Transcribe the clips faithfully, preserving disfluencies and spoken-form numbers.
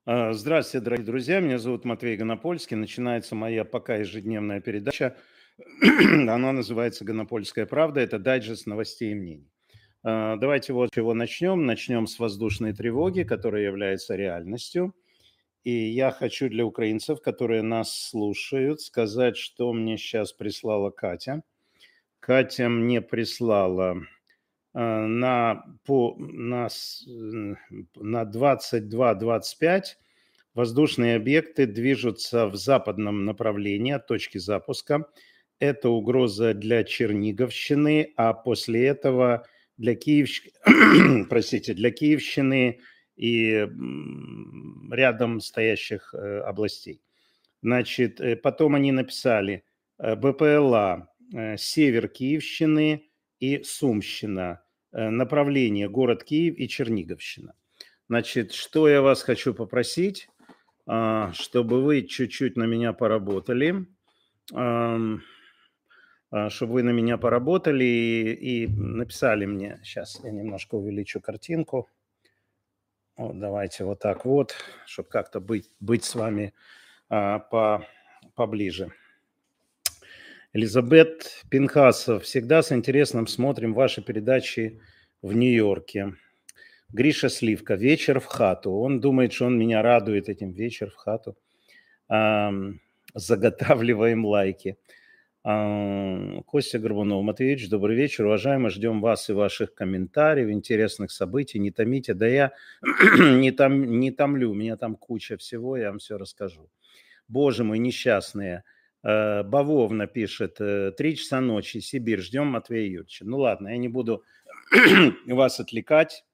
А, Здравствуйте, дорогие друзья. Меня зовут Матвей Гонопольский. Начинается моя пока ежедневная передача. Она называется «Гонопольская правда». Это дайджест новостей и мнений. А, Давайте вот с чего начнем. Начнем с воздушной тревоги, которая является реальностью. И я хочу для украинцев, которые нас слушают, сказать, что мне сейчас прислала Катя. Катя мне прислала а, на, по, на, с- м, на двадцать два двадцать пять воздушные объекты движутся в западном направлении от точки запуска. Это угроза для Черниговщины, а после этого для Киевщ... простите, для Киевщины и м, рядом стоящих э, областей. Значит, э, потом они написали э, БПЛА, э, север Киевщины и Сумщина, э, направление город Киев и Черниговщина. Значит, что я вас хочу попросить, а, чтобы вы чуть-чуть на меня поработали, ам, а, чтобы вы на меня поработали и, и написали мне. Сейчас я немножко увеличу картинку. Вот, давайте вот так вот, чтобы как-то быть, быть с вами а, по, поближе. Элизабет Пинхасов. Всегда с интересом смотрим ваши передачи в Нью-Йорке. Гриша Сливка. Вечер в хату. Он думает, что он меня радует этим вечер в хату. Ам, заготавливаем лайки. Ам, Костя Горбунов. Матвеевич, добрый вечер. Уважаемый, ждем вас и ваших комментариев, интересных событий. Не томите. Да я не, том, не томлю. У меня там куча всего, я вам все расскажу. Боже мой, несчастные. Э, Бавовна пишет, э, три часа ночи, Сибирь, ждем Матвея Юрьевича. Ну ладно, я не буду вас отвлекать.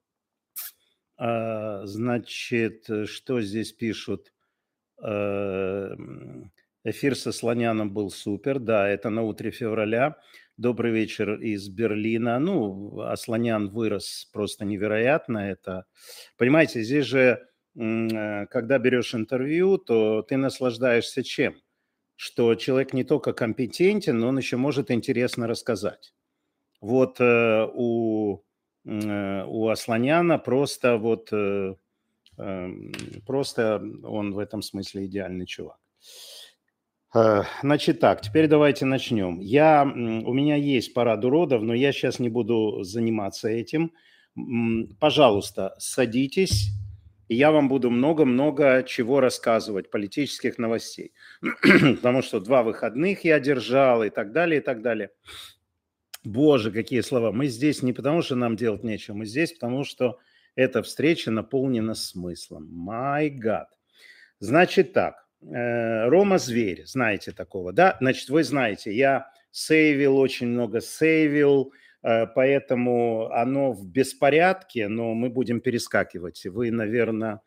А, Значит, что здесь пишут? Э, Эфир со Слоняном был супер. Да, это на утре февраля. Добрый вечер из Берлина. Ну, а Слонян вырос просто невероятно. Это, понимаете, здесь же, м, э, когда берешь интервью, то ты наслаждаешься чем? Что человек не только компетентен, но он еще может интересно рассказать. Вот э, у, м, э, у Асланяна просто вот э, Эм, просто он в этом смысле идеальный чувак. Э, Значит так, теперь давайте начнем. Я, м, у меня есть парад уродов, но я сейчас не буду заниматься этим. М, Пожалуйста, садитесь, и я вам буду много-много чего рассказывать, политических новостей. Потому что два выходных я держал и так далее, и так далее. Боже, какие слова. Мы здесь не потому, что нам делать нечего, мы здесь потому, что эта встреча наполнена смыслом. My God. Значит так, э, Рома Зверь, знаете такого, да? Значит, вы знаете, я сейвил, очень много сейвил, э, поэтому оно в беспорядке, но мы будем перескакивать. Вы, наверное,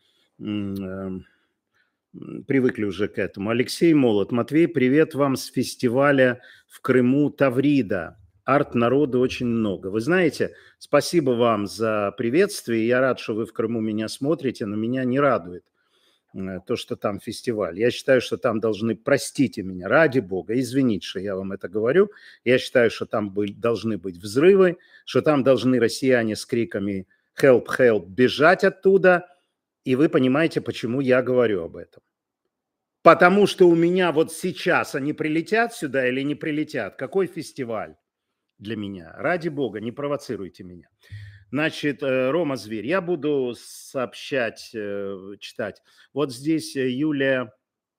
привыкли уже к этому. Алексей Молот. Матвей, привет вам с фестиваля в Крыму Таврида. Арт-народу очень много. Вы знаете, спасибо вам за приветствие. Я рад, что вы в Крыму меня смотрите, но меня не радует э, то, что там фестиваль. Я считаю, что там должны, простите меня, ради бога, извините, что я вам это говорю, я считаю, что там быть, должны быть взрывы, что там должны россияне с криками «help, help» бежать оттуда, и вы понимаете, почему я говорю об этом. Потому что у меня вот сейчас они прилетят сюда или не прилетят. Какой фестиваль для меня? Ради бога, не провоцируйте меня. Значит, э, Рома Зверь, я буду сообщать, э, читать. Вот здесь э, Юлия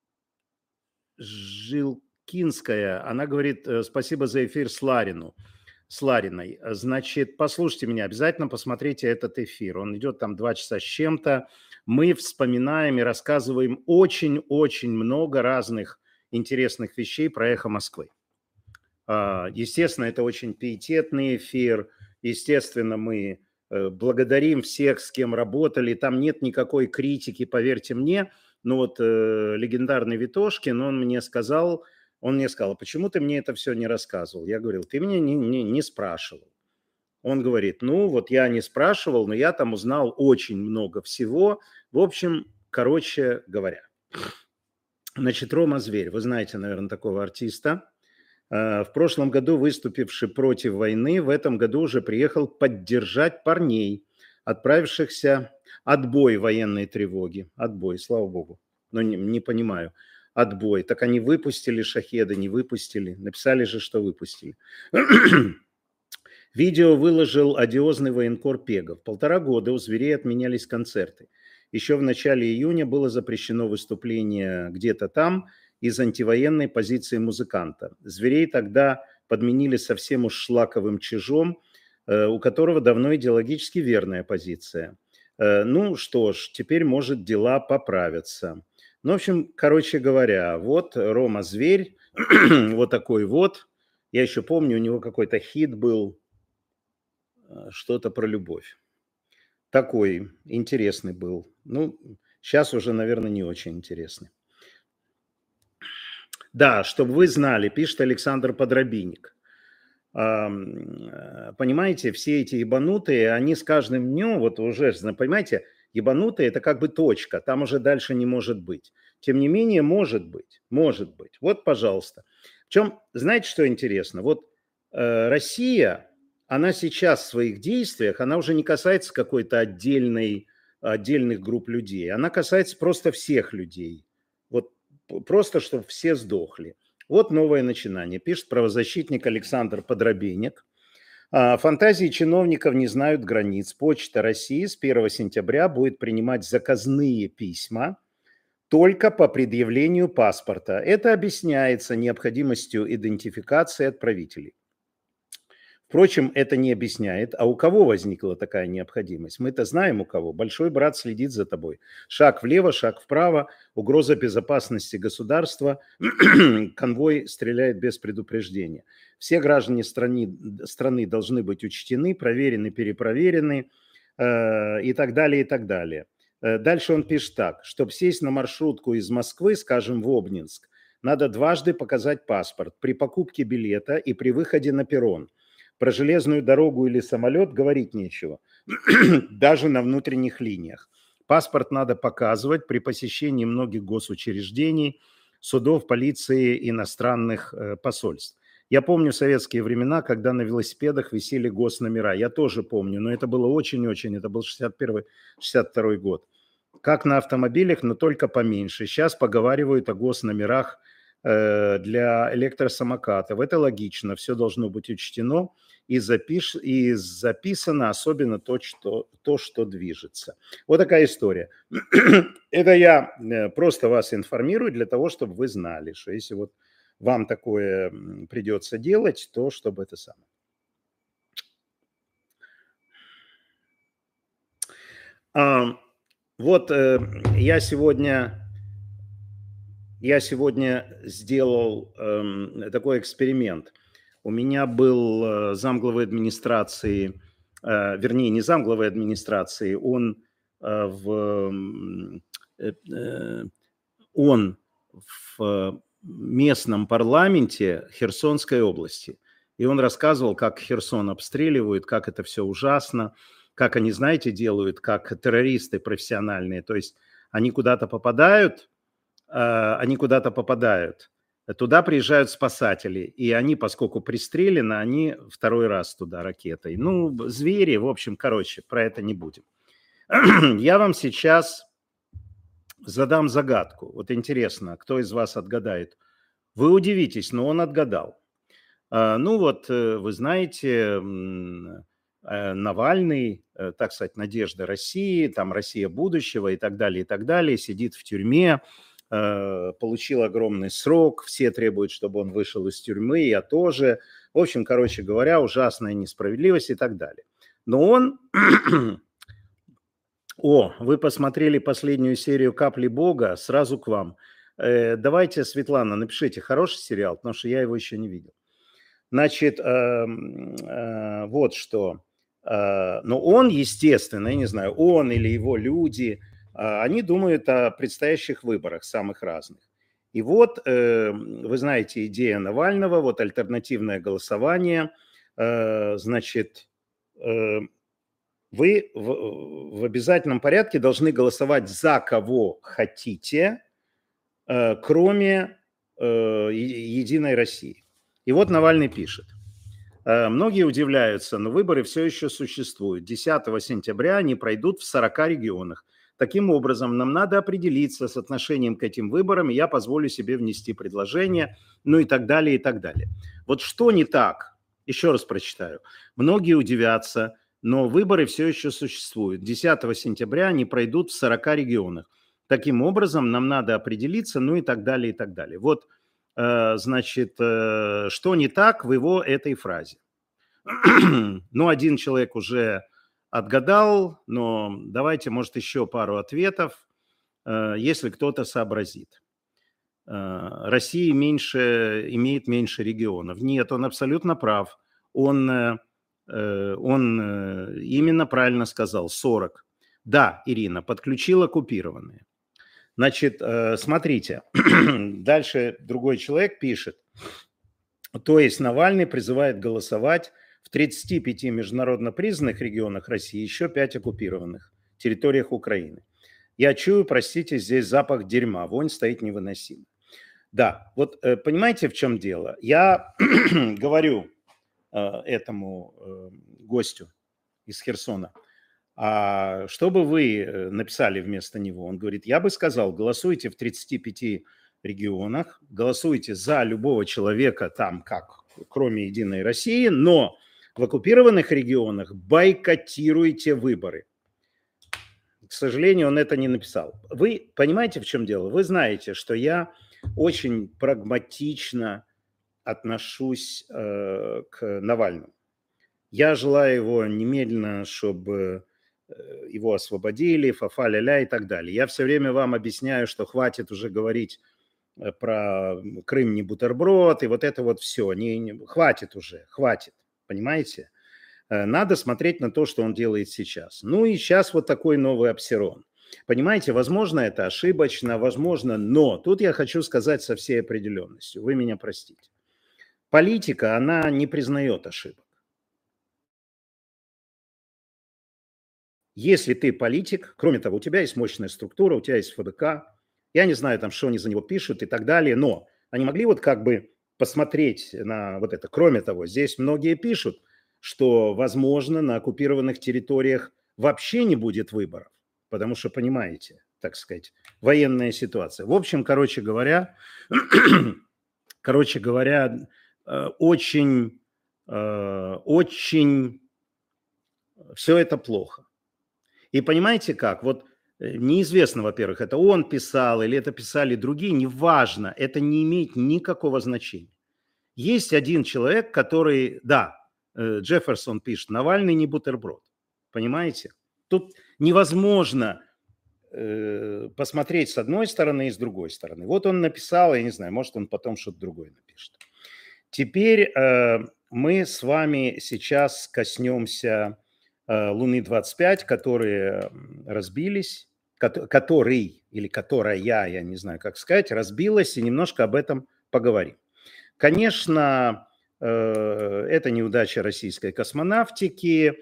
Жилкинская, она говорит, э, спасибо за эфир с Ларину. С Лариной. Значит, послушайте меня, обязательно посмотрите этот эфир. Он идет там два часа с чем-то. Мы вспоминаем и рассказываем очень-очень много разных интересных вещей про «Эхо Москвы». А, Естественно, это очень пиететный эфир. Естественно, мы э, благодарим всех, с кем работали. Там нет никакой критики, поверьте мне. Но вот э, легендарный Витошкин, он мне сказал, он мне сказал, почему ты мне это все не рассказывал? Я говорил, ты меня не, не, не спрашивал. Он говорит, ну вот я не спрашивал, но я там узнал очень много всего. В общем, короче говоря. Значит, Рома Зверь, вы знаете, наверное, такого артиста. В прошлом году выступивший против войны, в этом году уже приехал поддержать парней, отправившихся Отбой военной тревоги. Отбой, слава богу. Но не, не понимаю. Отбой. Так они выпустили шахеды, не выпустили. Написали же, что выпустили. Видео выложил одиозный военкор Пегов. Полтора года у зверей отменялись концерты. Еще в начале июня было запрещено выступление где-то там из антивоенной позиции музыканта. Зверей тогда подменили совсем уж шлаковым чижом, у которого давно идеологически верная позиция. Ну что ж, теперь, может, дела поправятся. Ну, в общем, короче говоря, вот Рома Зверь, вот такой вот. Я еще помню, у него какой-то хит был, что-то про любовь. Такой интересный был. Ну, сейчас уже, наверное, не очень интересный. Да, чтобы вы знали, пишет Александр Подробинник. Понимаете, все эти ебанутые, они с каждым днем, вот уже, понимаете, ебанутые – это как бы точка, там уже дальше не может быть. Тем не менее, может быть, может быть. Вот, пожалуйста. Причем, знаете, что интересно? Вот э, Россия, она сейчас в своих действиях, она уже не касается какой-то отдельной, отдельных групп людей, она касается просто всех людей. Вот просто, чтобы все сдохли. Вот новое начинание, пишет правозащитник Александр Подробинник. Фантазии чиновников не знают границ. Почта России с первого сентября будет принимать заказные письма только по предъявлению паспорта. Это объясняется необходимостью идентификации отправителей. Впрочем, это не объясняет, а у кого возникла такая необходимость. Мы-то знаем у кого. Большой брат следит за тобой. Шаг влево, шаг вправо, угроза безопасности государства, конвой стреляет без предупреждения. Все граждане страны, страны должны быть учтены, проверены, перепроверены э, и так далее, и так далее. Дальше он пишет так. Чтобы сесть на маршрутку из Москвы, скажем, в Обнинск, надо дважды показать паспорт при покупке билета и при выходе на перрон. Про железную дорогу или самолет говорить нечего, даже на внутренних линиях. Паспорт надо показывать при посещении многих госучреждений, судов, полиции, иностранных э, посольств. Я помню советские времена, когда на велосипедах висели госномера. Я тоже помню, но это было очень-очень, это был шестьдесят первый — шестьдесят второй год. Как на автомобилях, но только поменьше. Сейчас поговаривают о госномерах э, для электросамокатов. Это логично, все должно быть учтено. И, запиш... и записано особенно то что, то, что движется. Вот такая история. Это я просто вас информирую для того, чтобы вы знали, что если вот вам такое придется делать, то чтобы это самое. А, вот э, я сегодня, я сегодня сделал э, такой эксперимент. У меня был замглавы администрации, вернее, не замглавы администрации, он в, он в местном парламенте Херсонской области. И он рассказывал, как Херсон обстреливают, как это все ужасно, как они, знаете, делают, как террористы профессиональные. То есть они куда-то попадают, они куда-то попадают. Туда приезжают спасатели, и они, поскольку пристрелены, они второй раз туда ракетой. Ну, звери, в общем, короче, про это не будем. Я вам сейчас задам загадку. Вот интересно, кто из вас отгадает? Вы удивитесь, но он отгадал. Ну вот, вы знаете, Навальный, так сказать, надежда России, там Россия будущего и так далее, и так далее, сидит в тюрьме, получил огромный срок, все требуют, чтобы он вышел из тюрьмы, я тоже. В общем, короче говоря, ужасная несправедливость и так далее. Но он... О, вы посмотрели последнюю серию «Капли Бога», сразу к вам. Э, давайте, Светлана, напишите, хороший сериал, потому что я его еще не видел. Значит, э, э, вот что. Э, но он, естественно, я не знаю, он или его люди... Они думают о предстоящих выборах, самых разных. И вот, вы знаете, идея Навального, вот альтернативное голосование, значит, вы в обязательном порядке должны голосовать за кого хотите, кроме Единой России. И вот Навальный пишет. Э, Многие удивляются, но выборы все еще существуют. десятого сентября они пройдут в сорока регионах. Таким образом, нам надо определиться с отношением к этим выборам, и я позволю себе внести предложение, ну и так далее, и так далее. Вот что не так? Еще раз прочитаю. Многие удивятся, но выборы все еще существуют. десятого сентября они пройдут в сорока регионах. Таким образом, нам надо определиться, ну и так далее, и так далее. Вот, э, значит, э, что не так в его этой фразе? Ну, один человек уже отгадал, но давайте, может, еще пару ответов, э, если кто-то сообразит. Э, Россия меньше, имеет меньше регионов. Нет, он абсолютно прав. Он, э, э, он э, именно правильно сказал, сорок. Да, Ирина, подключил оккупированные. Значит, э, смотрите, дальше другой человек пишет. То есть Навальный призывает голосовать в тридцати пяти международно признанных регионах России, еще пять оккупированных территориях Украины. Я чую, простите, здесь запах дерьма, вонь стоит невыносимо. Да, вот э, понимаете, в чем дело? Я говорю э, этому э, гостю из Херсона, а что бы вы э, написали вместо него? Он говорит, я бы сказал, голосуйте в тридцати пяти регионах, голосуйте за любого человека там, как, кроме Единой России, но в оккупированных регионах бойкотируйте выборы. К сожалению, он это не написал. Вы понимаете, в чем дело? Вы знаете, что я очень прагматично отношусь э, к Навальному. Я желаю его немедленно, чтобы его освободили, фа-фа-ля-ля и так далее. Я все время вам объясняю, что хватит уже говорить про Крым не бутерброд и вот это вот все. Не, не, хватит уже, хватит, понимаете? Надо смотреть на то, что он делает сейчас. Ну и сейчас вот такой новый Апсерон. Понимаете, возможно, это ошибочно, возможно, но тут я хочу сказать со всей определенностью, вы меня простите. Политика, она не признает ошибок. Если ты политик, кроме того, у тебя есть мощная структура, у тебя есть эф бэ ка, я не знаю, там, что они за него пишут и так далее, но они могли вот как бы посмотреть на вот это. Кроме того, здесь многие пишут, что, возможно, на оккупированных территориях вообще не будет выборов, потому что, понимаете, так сказать, военная ситуация. В общем, короче говоря, короче говоря, очень, очень все это плохо. И понимаете как? Вот неизвестно, во-первых, это он писал или это писали другие, неважно, это не имеет никакого значения. Есть один человек, который, да, Джефферсон пишет, Навальный не бутерброд, понимаете? Тут невозможно э, посмотреть с одной стороны и с другой стороны. Вот он написал, я не знаю, может он потом что-то другое напишет. Теперь э, мы с вами сейчас коснемся Луны двадцать пять, которые разбились, который или которая, я не знаю, как сказать, разбилась, и немножко об этом поговорим. Конечно, это неудача российской космонавтики.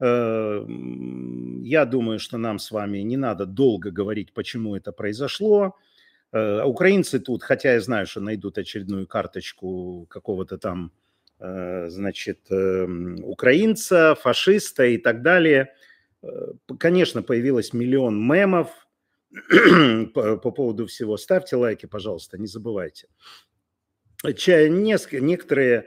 Я думаю, что нам с вами не надо долго говорить, почему это произошло. Украинцы тут, хотя я знаю, что найдут очередную карточку какого-то там, значит, украинца, фашиста и так далее. Конечно, появилось миллион мемов по, по поводу всего. Ставьте лайки, пожалуйста, не забывайте. Некоторые,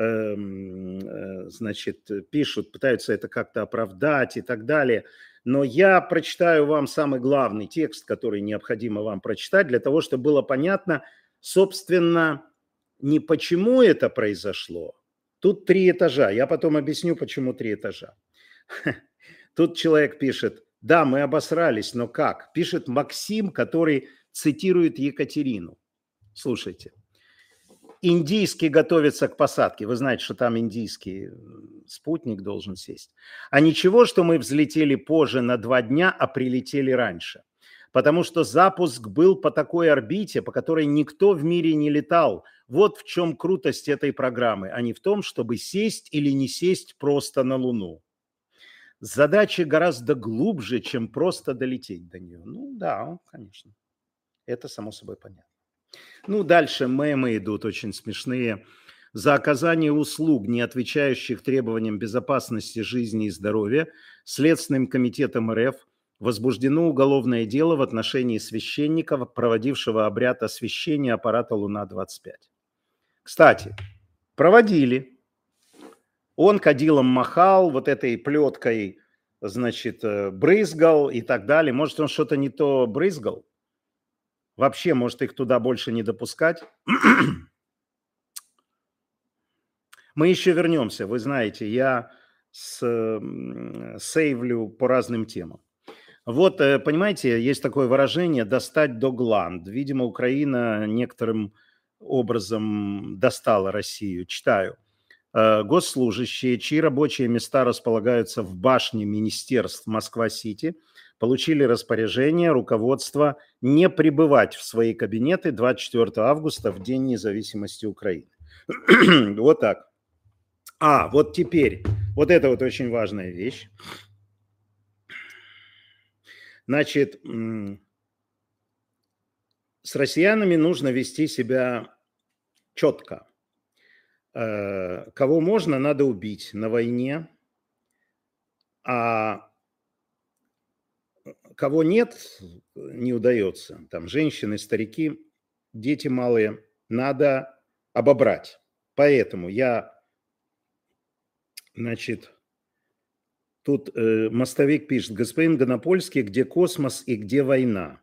значит, пишут, пытаются это как-то оправдать и так далее. Но я прочитаю вам самый главный текст, который необходимо вам прочитать, для того, чтобы было понятно, собственно, не почему это произошло. Тут три этажа. Я потом объясню, почему три этажа. Тут человек пишет, да, мы обосрались, но как? Пишет Максим, который цитирует Екатерину. Слушайте. Индийский готовится к посадке. Вы знаете, что там индийский спутник должен сесть. А ничего, что мы взлетели позже на два дня, а прилетели раньше. Потому что запуск был по такой орбите, по которой никто в мире не летал. Вот в чем крутость этой программы, а не в том, чтобы сесть или не сесть просто на Луну. Задача гораздо глубже, чем просто долететь до нее. Ну да, конечно. Это само собой понятно. Ну, дальше мемы идут очень смешные. за оказание услуг, не отвечающих требованиям безопасности жизни и здоровья, Следственным комитетом РФ возбуждено уголовное дело в отношении священника, проводившего обряд освящения аппарата Луна-двадцать пять. Кстати, проводили. Он кадилом махал, вот этой плеткой, значит, брызгал и так далее. Может, он что-то не то брызгал? Вообще, может, их туда больше не допускать? Мы еще вернемся. Вы знаете, я с, сейвлю по разным темам. Вот, понимаете, есть такое выражение «достать до гланд». Видимо, Украина некоторым образом достала Россию. Читаю. Госслужащие, чьи рабочие места располагаются в башне министерств Москва-Сити, получили распоряжение руководства не пребывать в свои кабинеты двадцать четвёртого августа, в День независимости Украины. Вот так. А, вот теперь, вот это вот очень важная вещь. Значит, с россиянами нужно вести себя четко. Кого можно, надо убить на войне, а кого нет, не удается. Там женщины, старики, дети малые, надо обобрать. Поэтому я, значит, тут э, мостовик пишет: господин Гонопольский, где космос и где война?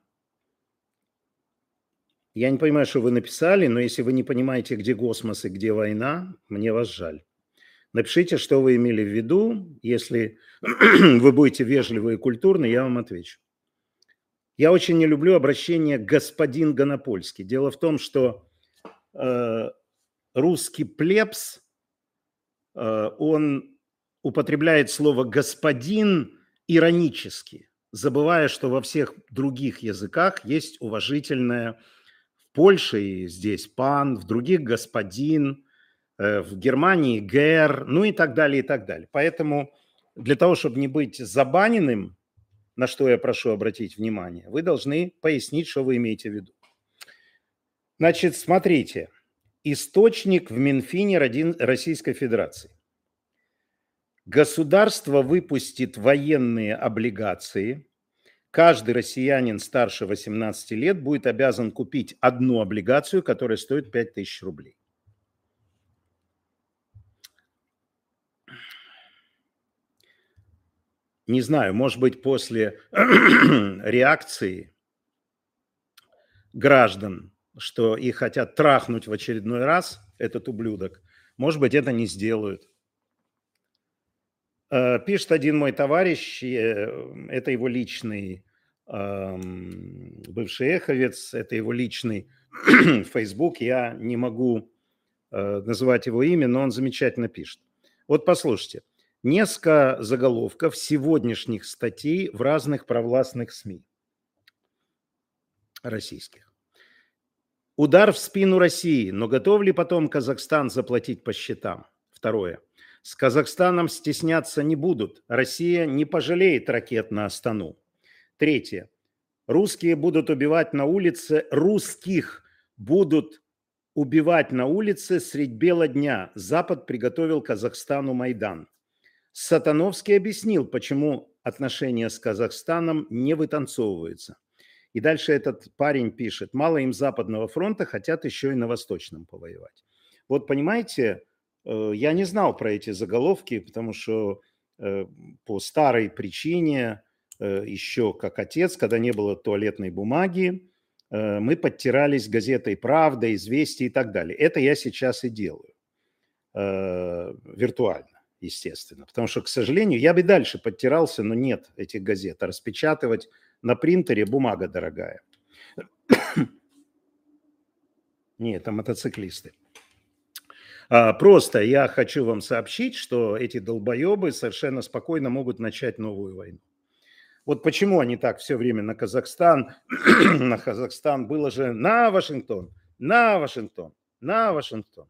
Я не понимаю, что вы написали, но если вы не понимаете, где космос и где война, мне вас жаль. Напишите, что вы имели в виду. Если вы будете вежливы и культурны, я вам отвечу. Я очень не люблю обращение «господин Гонопольский». Дело в том, что э, русский плебс, э, он употребляет слово «господин» иронически, забывая, что во всех других языках есть уважительное, в Польше и здесь «пан», в других «господин», в Германии «гер», ну и так далее, и так далее. Поэтому для того, чтобы не быть забаненным, на что я прошу обратить внимание, вы должны пояснить, что вы имеете в виду. Значит, смотрите. Источник в Минфине Российской Федерации. Государство выпустит военные облигации. Каждый россиянин старше восемнадцати лет будет обязан купить одну облигацию, которая стоит пять тысяч рублей. Не знаю, может быть, после реакции граждан, что их хотят трахнуть в очередной раз, этот ублюдок, может быть, это не сделают. Пишет один мой товарищ, это его личный бывший эховец, это его личный Facebook, я не могу называть его имя, но он замечательно пишет. Вот послушайте. Несколько заголовков сегодняшних статей в разных провластных СМИ российских. Удар в спину России, но готов ли потом Казахстан заплатить по счетам? Второе. С Казахстаном стесняться не будут. Россия не пожалеет ракет на Астану. Третье. Русские будут убивать на улице, русских будут убивать на улице средь бела дня. Запад приготовил Казахстану Майдан. Сатановский объяснил, почему отношения с Казахстаном не вытанцовываются. И дальше этот парень пишет: мало им Западного фронта, хотят еще и на Восточном повоевать. Вот понимаете, я не знал про эти заголовки, потому что по старой причине, еще как отец, когда не было туалетной бумаги, мы подтирались газетой «Правда», «Известия» и так далее. Это я сейчас и делаю виртуально. Естественно, потому что, к сожалению, я бы дальше подтирался, но нет этих газет. А распечатывать на принтере бумага дорогая. Нет, это мотоциклисты. А, просто я хочу вам сообщить, что эти долбоебы совершенно спокойно могут начать новую войну. Вот почему они так все время на Казахстан, на Казахстан, было же на Вашингтон, на Вашингтон, на Вашингтон.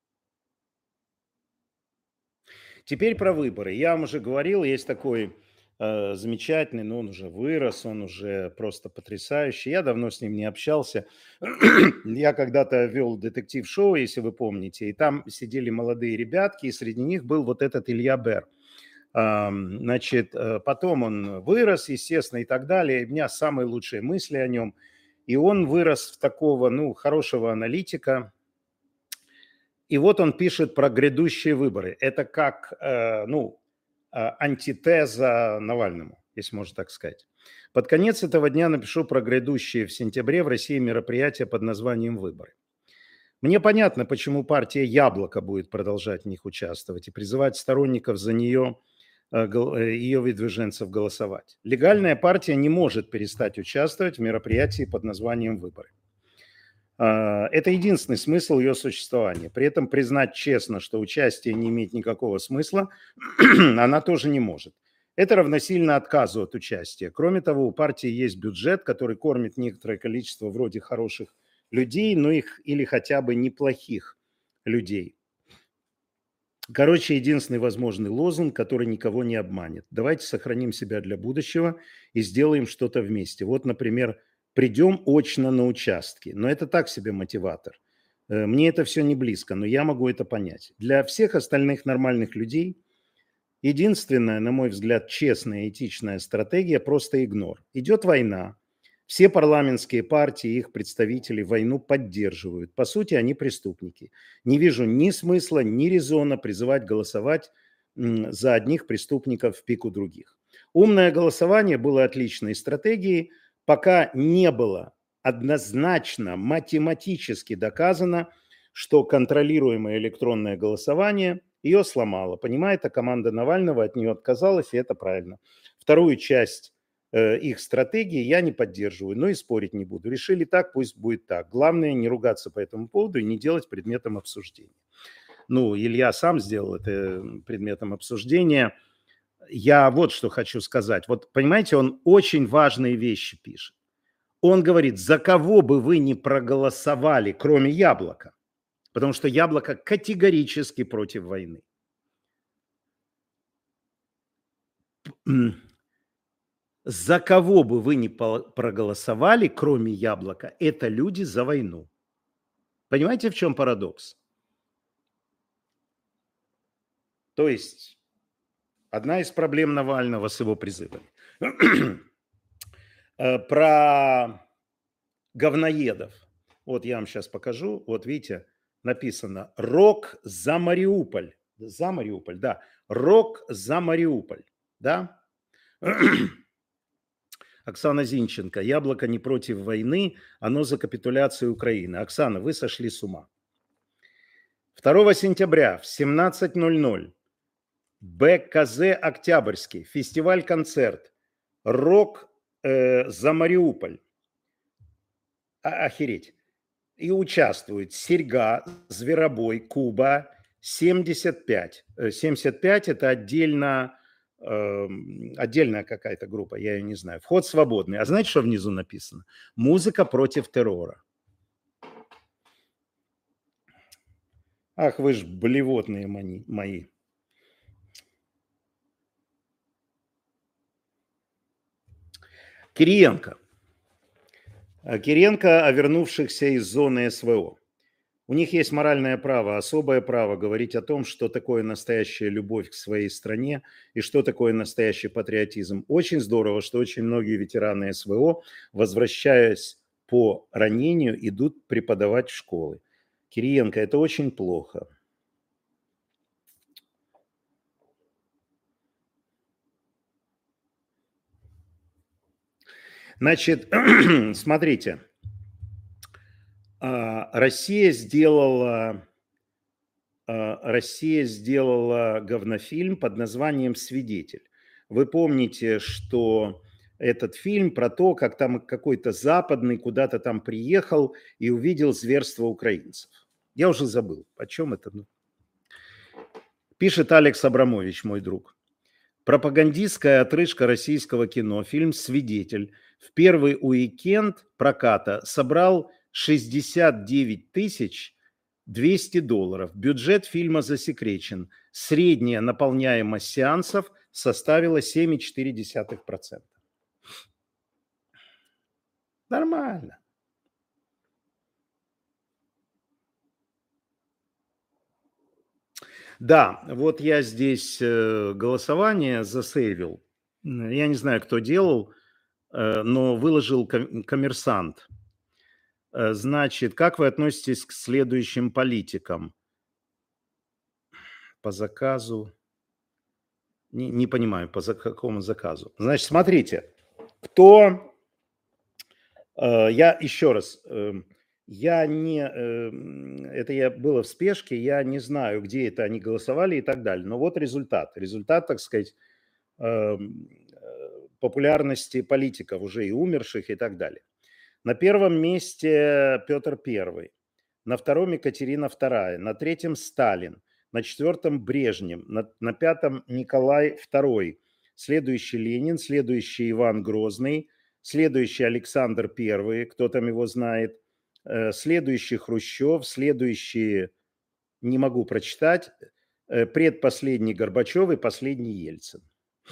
Теперь про выборы. Я вам уже говорил, есть такой э, замечательный, но он уже вырос, он уже просто потрясающий. Я давно с ним не общался. Я когда-то вел детектив-шоу, если вы помните, и там сидели молодые ребятки, и среди них был вот этот Илья Бер. Ам, Значит, э, потом он вырос, естественно, и так далее. И у меня самые лучшие мысли о нем. И он вырос в такого, ну, хорошего аналитика. И вот он пишет про грядущие выборы. Это как, э, ну, э, антитеза Навальному, если можно так сказать. Под конец этого дня напишу про грядущие в сентябре в России мероприятия под названием «Выборы». Мне понятно, почему партия «Яблоко» будет продолжать в них участвовать и призывать сторонников за нее, э, гол- э, ее выдвиженцев голосовать. Легальная партия не может перестать участвовать в мероприятии под названием «Выборы». А, Это единственный смысл ее существования. При этом признать честно, что участие не имеет никакого смысла, она тоже не может. Это равносильно отказу от участия. Кроме того, у партии есть бюджет, который кормит некоторое количество вроде хороших людей, но их или хотя бы неплохих людей. Короче, единственный возможный лозунг, который никого не обманет. Давайте сохраним себя для будущего и сделаем что-то вместе. Вот, например, придем очно на участки. Но это так себе мотиватор. Э, Мне это все не близко, но я могу это понять. Для всех остальных нормальных людей единственная, на мой взгляд, честная и этичная стратегия – просто игнор. Идет война. Все парламентские партии и их представители войну поддерживают. По сути, они преступники. Не вижу ни смысла, ни резона призывать голосовать м, за одних преступников в пику других. Умное голосование было отличной стратегией, пока не было однозначно математически доказано, что контролируемое электронное голосование ее сломало. Понимаете, команда Навального от нее отказалась, и это правильно. Вторую часть э, их стратегии я не поддерживаю, но и спорить не буду. Решили так, пусть будет так. Главное не ругаться по этому поводу и не делать предметом обсуждения. Ну, Илья сам сделал это предметом обсуждения. Я вот что хочу сказать. Вот, понимаете, он очень важные вещи пишет. Он говорит, за кого бы вы ни проголосовали, кроме Яблока, потому что Яблоко категорически против войны. За кого бы вы ни проголосовали, кроме Яблока, это люди за войну. Понимаете, в чем парадокс? То есть одна из проблем Навального с его призывами. Про говноедов. Вот я вам сейчас покажу. Вот видите, написано «Рок за Мариуполь». За Мариуполь, да. «Рок за Мариуполь». Да? Оксана Зинченко. Яблоко не против войны, оно за капитуляцию Украины. Оксана, вы сошли с ума. второго сентября в семнадцать ноль ноль БКЗ «Октябрьский». Фестиваль-концерт. Рок э, за Мариуполь. А, охереть. И участвуют Серьга, Зверобой, Куба, семьдесят пять. семьдесят пять это отдельно, э, отдельная какая-то группа, я ее не знаю. Вход свободный. А знаете, что внизу написано? Музыка против террора. Ах, вы ж блевотные мои. Кириенко. Кириенко о вернувшихся из зоны СВО. У них есть моральное право, особое право говорить о том, что такое настоящая любовь к своей стране и что такое настоящий патриотизм. Очень здорово, что очень многие ветераны СВО, возвращаясь по ранению, идут преподавать в школы. Кириенко, это очень плохо. Значит, смотрите, Россия сделала, Россия сделала говнофильм под названием «Свидетель». Вы помните, что этот фильм про то, как там какой-то западный куда-то там приехал и увидел зверство украинцев. Я уже забыл, о чем это. Пишет Алекс Абрамович, мой друг. Пропагандистская отрыжка российского кино, фильм «Свидетель» в первый уикенд проката собрал шестьдесят девять тысяч двести долларов. Бюджет фильма засекречен. Средняя наполняемость сеансов составила семь целых четыре десятых процента. Нормально. Да, вот я здесь э, голосование засейвил. М, Я не знаю, кто делал, э, но выложил ком- коммерсант. Э, Значит, как вы относитесь к следующим политикам? По заказу? Не, не понимаю, по за- какому заказу. Значит, смотрите, кто... э, Я еще раз, эм, я не... эм, Это я было в спешке, я не знаю, где это они голосовали и так далее. Но вот результат. Результат, так сказать, эм, э, популярности политиков, уже и умерших и так далее. На первом месте Петр Первый, на втором Екатерина Вторая, на третьем Сталин, на четвертом Брежнев, на, на пятом Николай Второй, следующий Ленин, следующий Иван Грозный, следующий Александр Первый, кто там его знает, э, следующий Хрущев, следующий, не могу прочитать, э, предпоследний Горбачев и последний Ельцин.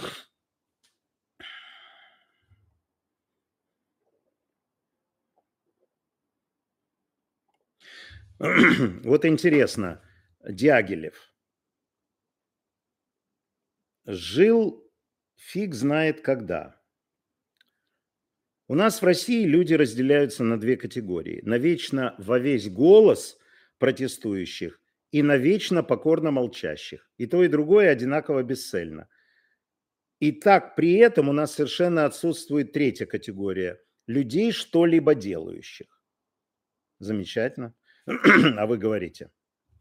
Вот интересно, Дягилев жил фиг знает когда. У нас в России люди разделяются на две категории. На вечно во весь голос протестующих и на вечно покорно молчащих. И то, и другое одинаково бесцельно. И так при этом у нас совершенно отсутствует третья категория. Людей, что-либо делающих. Замечательно. А вы говорите.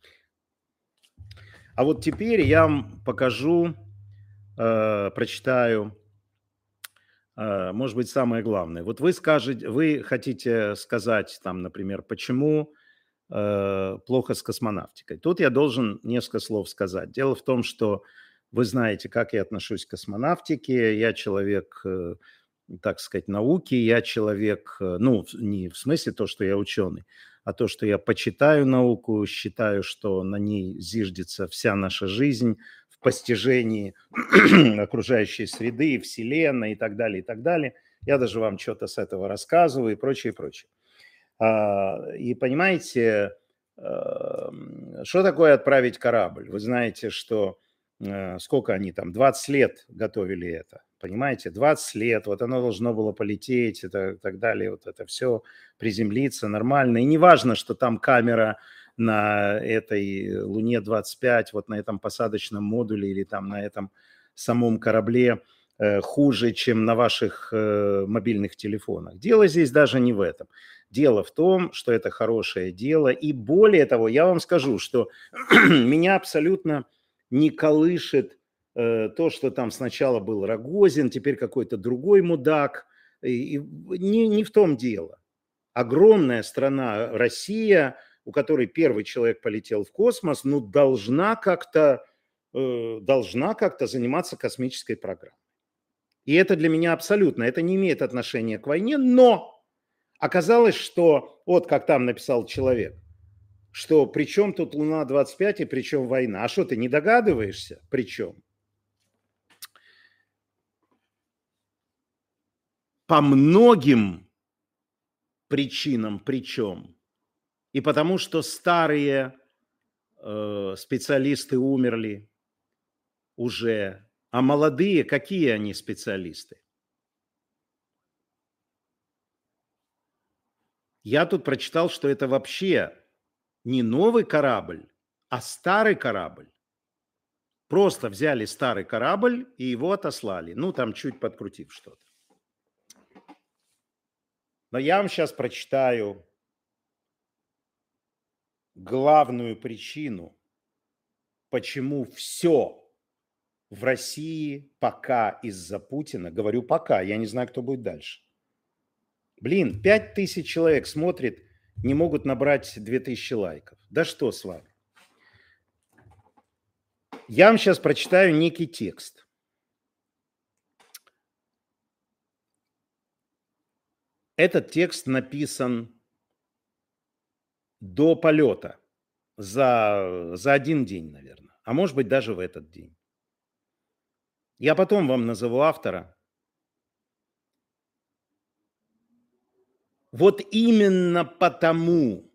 А вот теперь я вам покажу, э, прочитаю, э, может быть, самое главное. Вот вы скажете, вы хотите сказать, там, например, почему э, плохо с космонавтикой. Тут я должен несколько слов сказать. Дело в том, что вы знаете, как я отношусь к космонавтике. Я человек, э, так сказать, науки. Я человек, э, ну, в- не в смысле то, что я ученый, а то, что я почитаю науку, считаю, что на ней зиждется вся наша жизнь в постижении окружающей среды, Вселенной и так далее, и так далее. Я даже вам что-то с этого рассказываю и прочее, и прочее. А, И понимаете, эм, что такое отправить корабль? Вы знаете, что э, сколько они там, двадцать лет готовили это, понимаете, двадцать лет, вот оно должно было полететь и так, так далее, вот это все приземлиться нормально. И не важно, что там камера на этой Луне двадцать пять, вот на этом посадочном модуле или там на этом самом корабле э, хуже, чем на ваших э, мобильных телефонах. Дело здесь даже не в этом. Дело в том, что это хорошее дело. И более того, я вам скажу, что меня абсолютно не колышет э, то, что там сначала был Рогозин, теперь какой-то другой мудак. И, и не, не в том дело. Огромная страна Россия, у которой первый человек полетел в космос, ну, должна как-то э, должна как-то заниматься космической программой. И это для меня абсолютно, это не имеет отношения к войне, но оказалось, что, вот как там написал человек, что при чем тут Луна двадцать пять и при чем война? А что, ты не догадываешься, при чем? По многим причинам причем. И потому что старые э, специалисты умерли уже, а молодые, какие они специалисты? Я тут прочитал, что это вообще не новый корабль, а старый корабль. Просто взяли старый корабль и его отослали. Ну, там чуть подкрутив что-то. Но я вам сейчас прочитаю главную причину, почему все в России пока из-за Путина, говорю пока, я не знаю, кто будет дальше. Блин, пять тысяч человек смотрит, не могут набрать две тысячи лайков. Да что с вами? Я вам сейчас прочитаю некий текст. Этот текст написан до полета, за, за один день, наверное, а может быть даже в этот день. Я потом вам назову автора. Вот именно потому,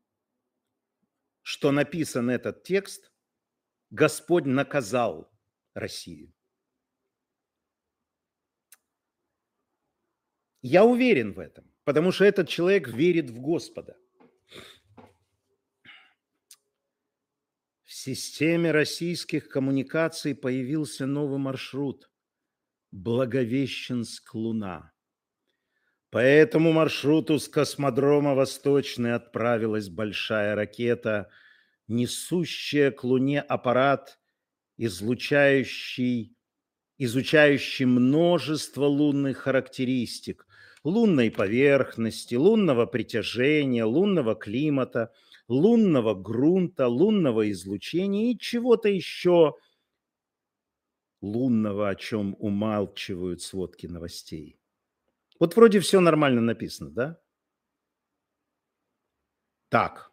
что написан этот текст, Господь наказал Россию. Я уверен в этом, потому что этот человек верит в Господа. В системе российских коммуникаций появился новый маршрут – Благовещенск-Луна. По этому маршруту с космодрома Восточный отправилась большая ракета, несущая к Луне аппарат, излучающий, изучающий множество лунных характеристик – лунной поверхности, лунного притяжения, лунного климата, лунного грунта, лунного излучения и чего-то еще лунного, о чем умалчивают сводки новостей. Вот вроде все нормально написано, да? Так.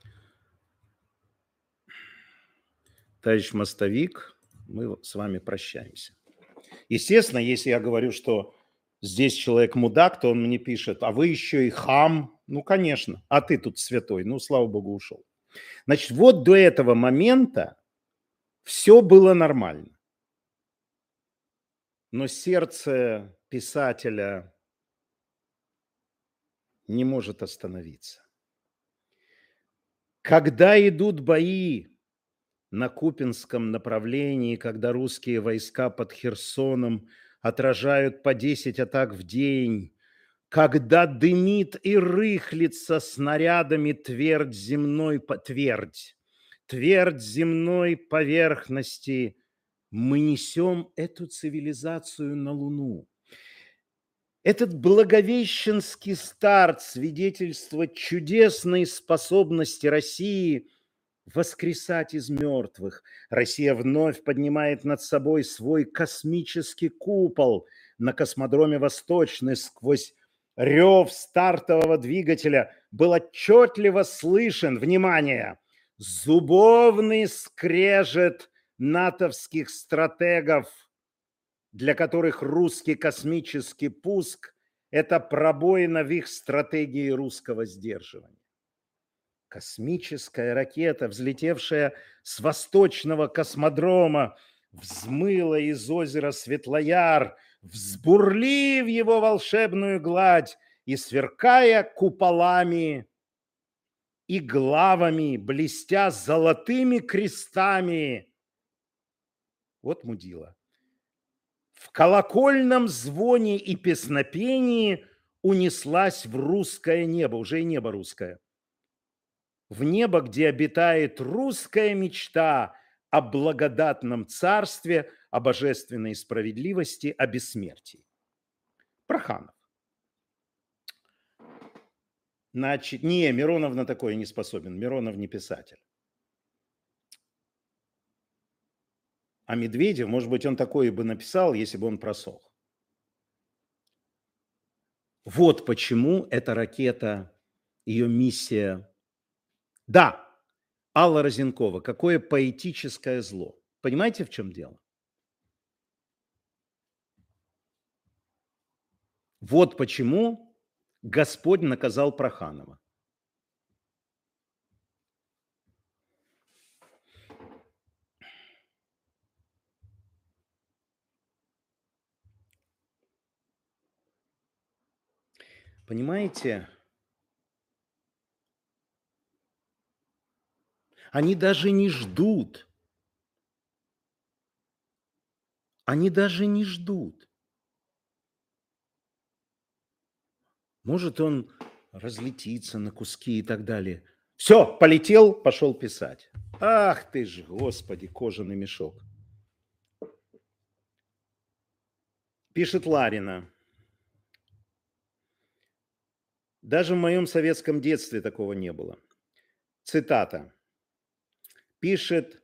Товарищ Мостовик, мы с вами прощаемся. Естественно, если я говорю, что здесь человек мудак, то он мне пишет, а вы еще и хам. Ну, конечно, а ты тут святой. Ну, слава богу, ушел. Значит, вот до этого момента все было нормально. Но сердце писателя не может остановиться. Когда идут бои на Купинском направлении, когда русские войска под Херсоном отражают по десять атак в день, когда дымит и рыхлится снарядами твердь земной, твердь, твердь земной поверхности, мы несем эту цивилизацию на Луну. Этот благовещенский старт свидетельствует чудесной способности России воскресать из мертвых. Россия вновь поднимает над собой свой космический купол на космодроме Восточный. Сквозь рев стартового двигателя был отчетливо слышен, внимание, зубовный скрежет натовских стратегов, для которых русский космический пуск – это пробоина в их стратегии русского сдерживания. Космическая ракета, взлетевшая с восточного космодрома, взмыла из озера Светлояр, взбурлив его волшебную гладь и сверкая куполами и главами, блестя золотыми крестами. Вот мудила. В колокольном звоне и песнопении унеслась в русское небо, уже и небо русское, в небо, где обитает русская мечта о благодатном царстве, о божественной справедливости, о бессмертии. Проханов. Значит, не, Миронов на такое не способен, Миронов не писатель. А Медведев, может быть, он такое бы написал, если бы он просох. Вот почему эта ракета, ее миссия. Да, Алла Розенкова, какое поэтическое зло. Понимаете, в чем дело? Вот почему Господь наказал Проханова. Понимаете? Они даже не ждут. Они даже не ждут. Может, он разлетится на куски и так далее. Все, полетел, пошел писать. Ах ты ж, Господи, кожаный мешок. Пишет Ларина. Даже в моем советском детстве такого не было. Цитата. Пишет,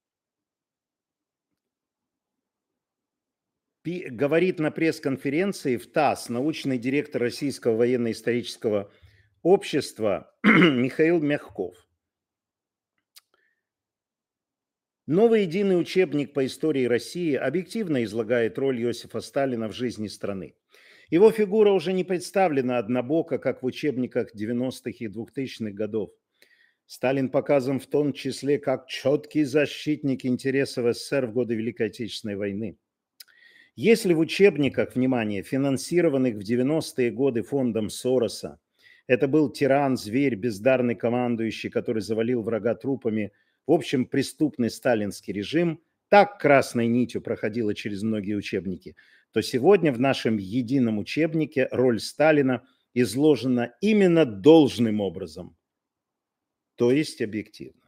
пи, говорит на пресс-конференции в ТАСС научный директор Российского военно-исторического общества Михаил Мягков. Новый единый учебник по истории России объективно излагает роль Иосифа Сталина в жизни страны. Его фигура уже не представлена однобоко, как в учебниках девяностых и двухтысячных годов. Сталин показан в том числе как четкий защитник интересов СССР в годы Великой Отечественной войны. Если в учебниках, внимание, финансированных в девяностые годы фондом Сороса, это был тиран, зверь, бездарный командующий, который завалил врага трупами, в общем, преступный сталинский режим, так красной нитью проходила через многие учебники, то сегодня в нашем едином учебнике роль Сталина изложена именно должным образом, то есть объективно.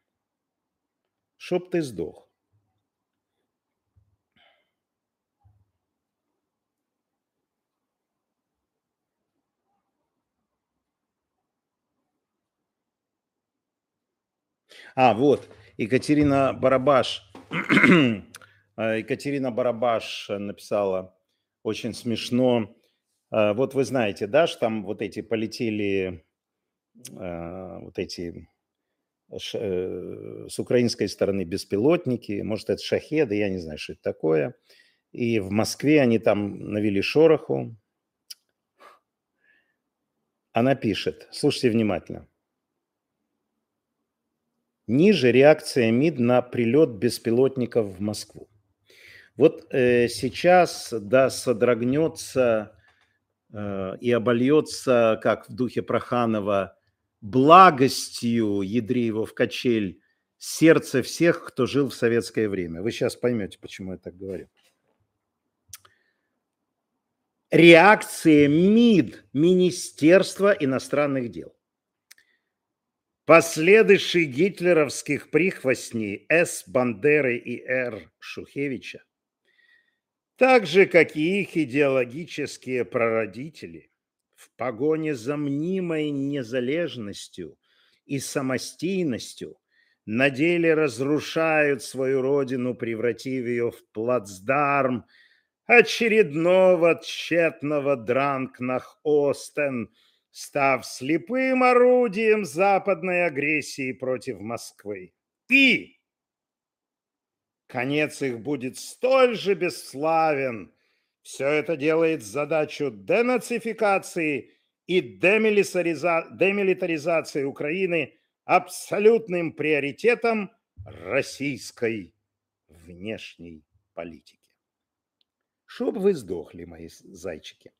Чтоб ты сдох. А, вот, Екатерина Барабаш. А, Екатерина Барабаш написала очень смешно. А, Вот вы знаете, да, что там вот эти полетели, а, вот эти ш- э, с украинской стороны беспилотники, может, это шахеды, я не знаю, что это такое. И в Москве они там навели шороху. Она пишет, слушайте внимательно. Ниже реакция МИД на прилет беспилотников в Москву. Вот э, сейчас, да, содрогнется э, и обольется, как в духе Проханова, благостью, ядри его в качель, сердце всех, кто жил в советское время. Вы сейчас поймете, почему я так говорю. Реакция МИД, Министерства иностранных дел. Последующие гитлеровских прихвостней С. Бандеры и Р. Шухевича, так же, как и их идеологические прародители, в погоне за мнимой незалежностью и самостийностью на деле разрушают свою родину, превратив ее в плацдарм очередного тщетного Дранкнах-Остен, став слепым орудием западной агрессии против Москвы. И конец их будет столь же бесславен. Все это делает задачу денацификации и демилитариза... демилитаризации Украины абсолютным приоритетом российской внешней политики. Чтоб вы сдохли, мои зайчики.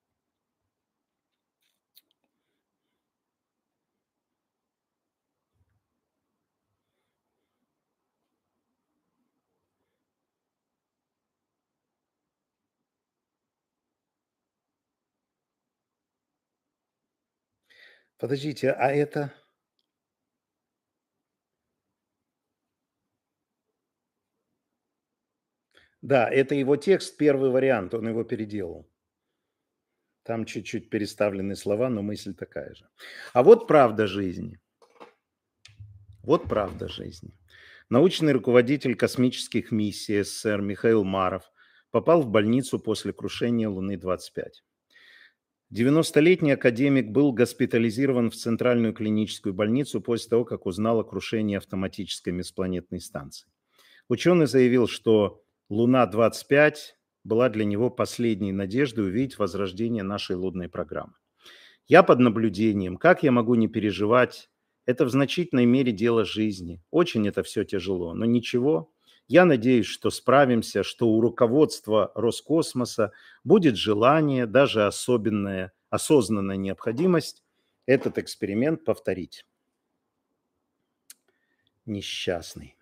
Подождите, а это... Да, это его текст, первый вариант, он его переделал. Там чуть-чуть переставлены слова, но мысль такая же. А вот правда жизни. Вот правда жизни. Научный руководитель космических миссий СССР Михаил Маров попал в больницу после крушения Луны-двадцать пять. девяностолетний академик был госпитализирован в Центральную клиническую больницу после того, как узнал о крушении автоматической межпланетной станции. Ученый заявил, что Луна-двадцать пять была для него последней надеждой увидеть возрождение нашей лунной программы. Я под наблюдением. Как я могу не переживать? Это в значительной мере дело жизни. Очень это все тяжело, но ничего. Я надеюсь, что справимся, что у руководства Роскосмоса будет желание, даже особенная, осознанная необходимость этот эксперимент повторить. Несчастный.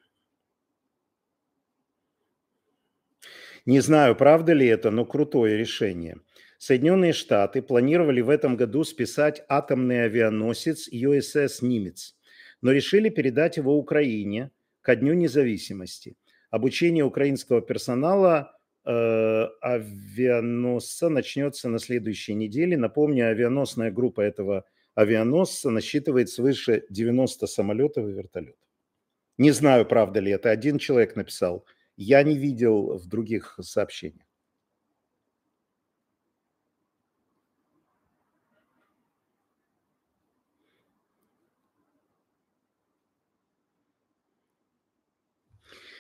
Не знаю, правда ли это, но крутое решение. Соединенные Штаты планировали в этом году списать атомный авианосец ю эс эс «Нимец», но решили передать его Украине ко Дню независимости. Обучение украинского персонала э, авианосца начнется на следующей неделе. Напомню, авианосная группа этого авианосца насчитывает свыше девяноста самолетов и вертолетов. Не знаю, правда ли это. Один человек написал. Я не видел в других сообщениях.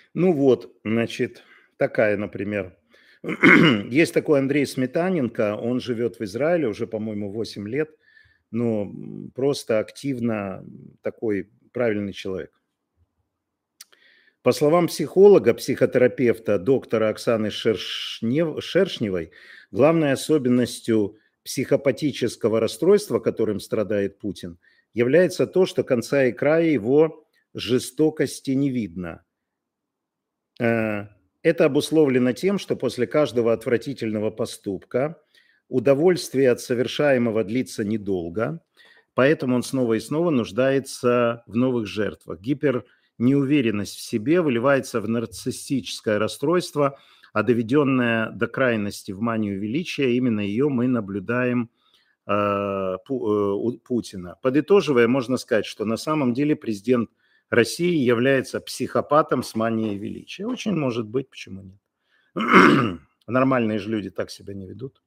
Ну вот, значит, такая, например. Есть такой Андрей Сметаненко, он живет в Израиле уже, по-моему, восемь лет, но м, просто активно м, такой правильный человек. По словам психолога, психотерапевта доктора Оксаны Шершнев- Шершневой, главной особенностью психопатического расстройства, которым страдает Путин, является то, что конца и края его жестокости не видно. Э, Это обусловлено тем, что после каждого отвратительного поступка удовольствие от совершаемого длится недолго, поэтому он снова и снова нуждается в новых жертвах. Гипернеуверенность в себе выливается в нарциссическое расстройство, а доведенная до крайности в манию величия, именно ее мы наблюдаем э, Пу- э, у Путина. Подытоживая, можно сказать, что на самом деле президент России является психопатом с манией величия. Очень может быть, почему нет? Нормальные же люди так себя не ведут.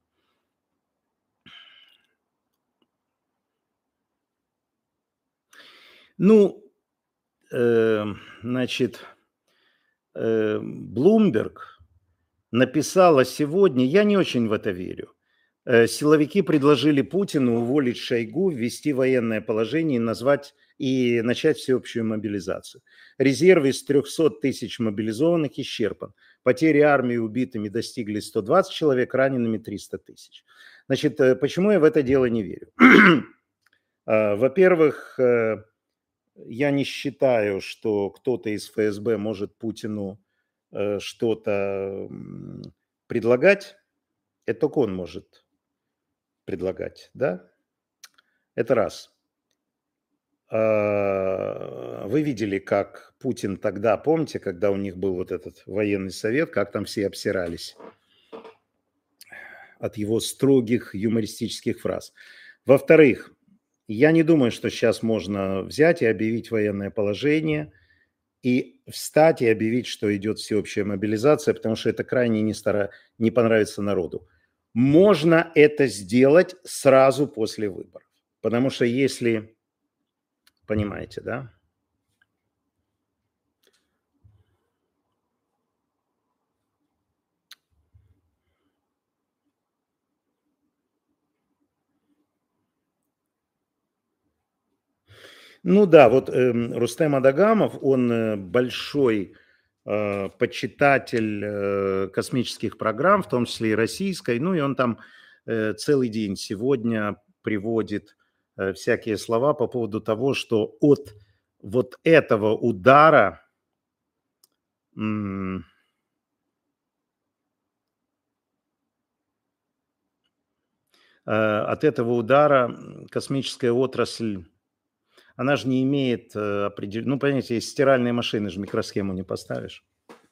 Ну, э, значит, э, Bloomberg написала сегодня, я не очень в это верю. Э, Силовики предложили Путину уволить Шойгу, ввести военное положение и назвать и начать всеобщую мобилизацию. Резерв из трехсот тысяч мобилизованных исчерпан. Потери армии убитыми достигли сто двадцать человек, ранеными триста тысяч. Значит, э, почему я в это дело не верю? А, Во-первых, э, я не считаю, что кто-то из эф эс бэ может Путину э, что-то м, предлагать. Это только он может предлагать, да? Это раз. А, Вы видели, как Путин тогда, помните, когда у них был вот этот военный совет, как там все обсирались от его строгих юмористических фраз. Во-вторых, я не думаю, что сейчас можно взять и объявить военное положение и встать и объявить, что идет всеобщая мобилизация, потому что это крайне не, стара... не понравится народу. Можно это сделать сразу после выборов. Потому что если, понимаете, да? Ну да, вот эм, Рустем Адагамов, он э, большой э, почитатель э, космических программ, в том числе и российской, ну и он там э, целый день сегодня приводит э, всякие слова по поводу того, что от вот этого удара м, э, от этого удара м, космическая отрасль, она же не имеет э, определенной, ну, понимаете, есть стиральные машины, же микросхему не поставишь.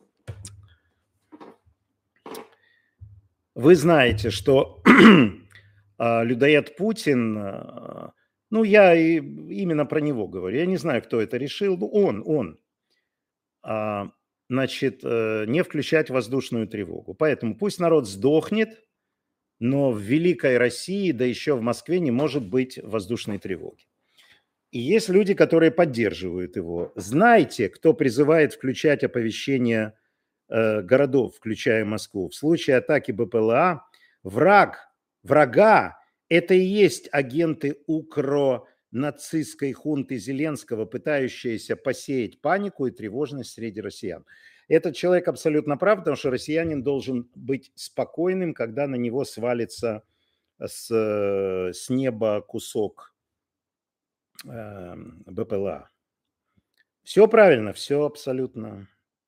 Вы знаете, что а, людоед Путин, а, ну, я и именно про него говорю, я не знаю, кто это решил, ну, он, он, а, значит, э, не включать воздушную тревогу. Поэтому пусть народ сдохнет, но в великой России, да еще в Москве не может быть воздушной тревоги. И есть люди, которые поддерживают его. Знайте, кто призывает включать оповещение э, городов, включая Москву. В случае атаки бэ пэ эл а враг, врага, это и есть агенты укро-нацистской хунты Зеленского, пытающиеся посеять панику и тревожность среди россиян. Этот человек абсолютно прав, потому что россиянин должен быть спокойным, когда на него свалится с, э, с неба кусок э, бэ пэ эл а. Все правильно, все абсолютно.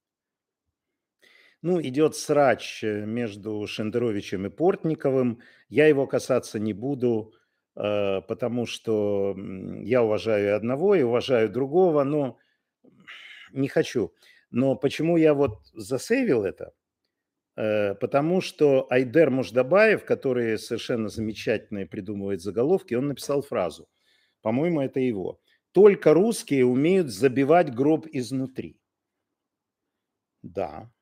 Ну, идет срач э, между Шендеровичем и Портниковым. Я его касаться не буду, э, потому что м, я уважаю и одного, и уважаю другого, но не хочу. Но почему я вот засейвил это? Э, Потому что Айдер Муждабаев, который совершенно замечательно придумывает заголовки, он написал фразу. По-моему, это его. Только русские умеют забивать гроб изнутри. Да.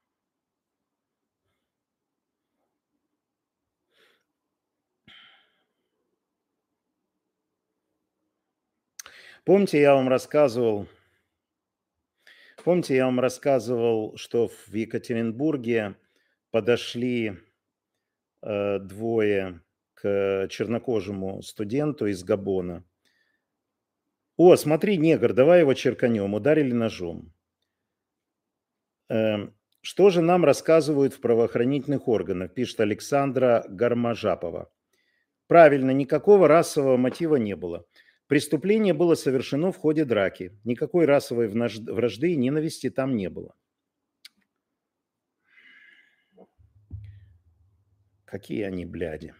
Помните, я вам рассказывал, Помните, я вам рассказывал, что в Екатеринбурге подошли э, двое к чернокожему студенту из Габона. О, смотри, негр, давай его черканем. Ударили ножом. Эм, Что же нам рассказывают в правоохранительных органах, пишет Александра Гармажапова. Правильно, никакого расового мотива не было. Преступление было совершено в ходе драки. Никакой расовой внаж- вражды и ненависти там не было. Какие они бляди.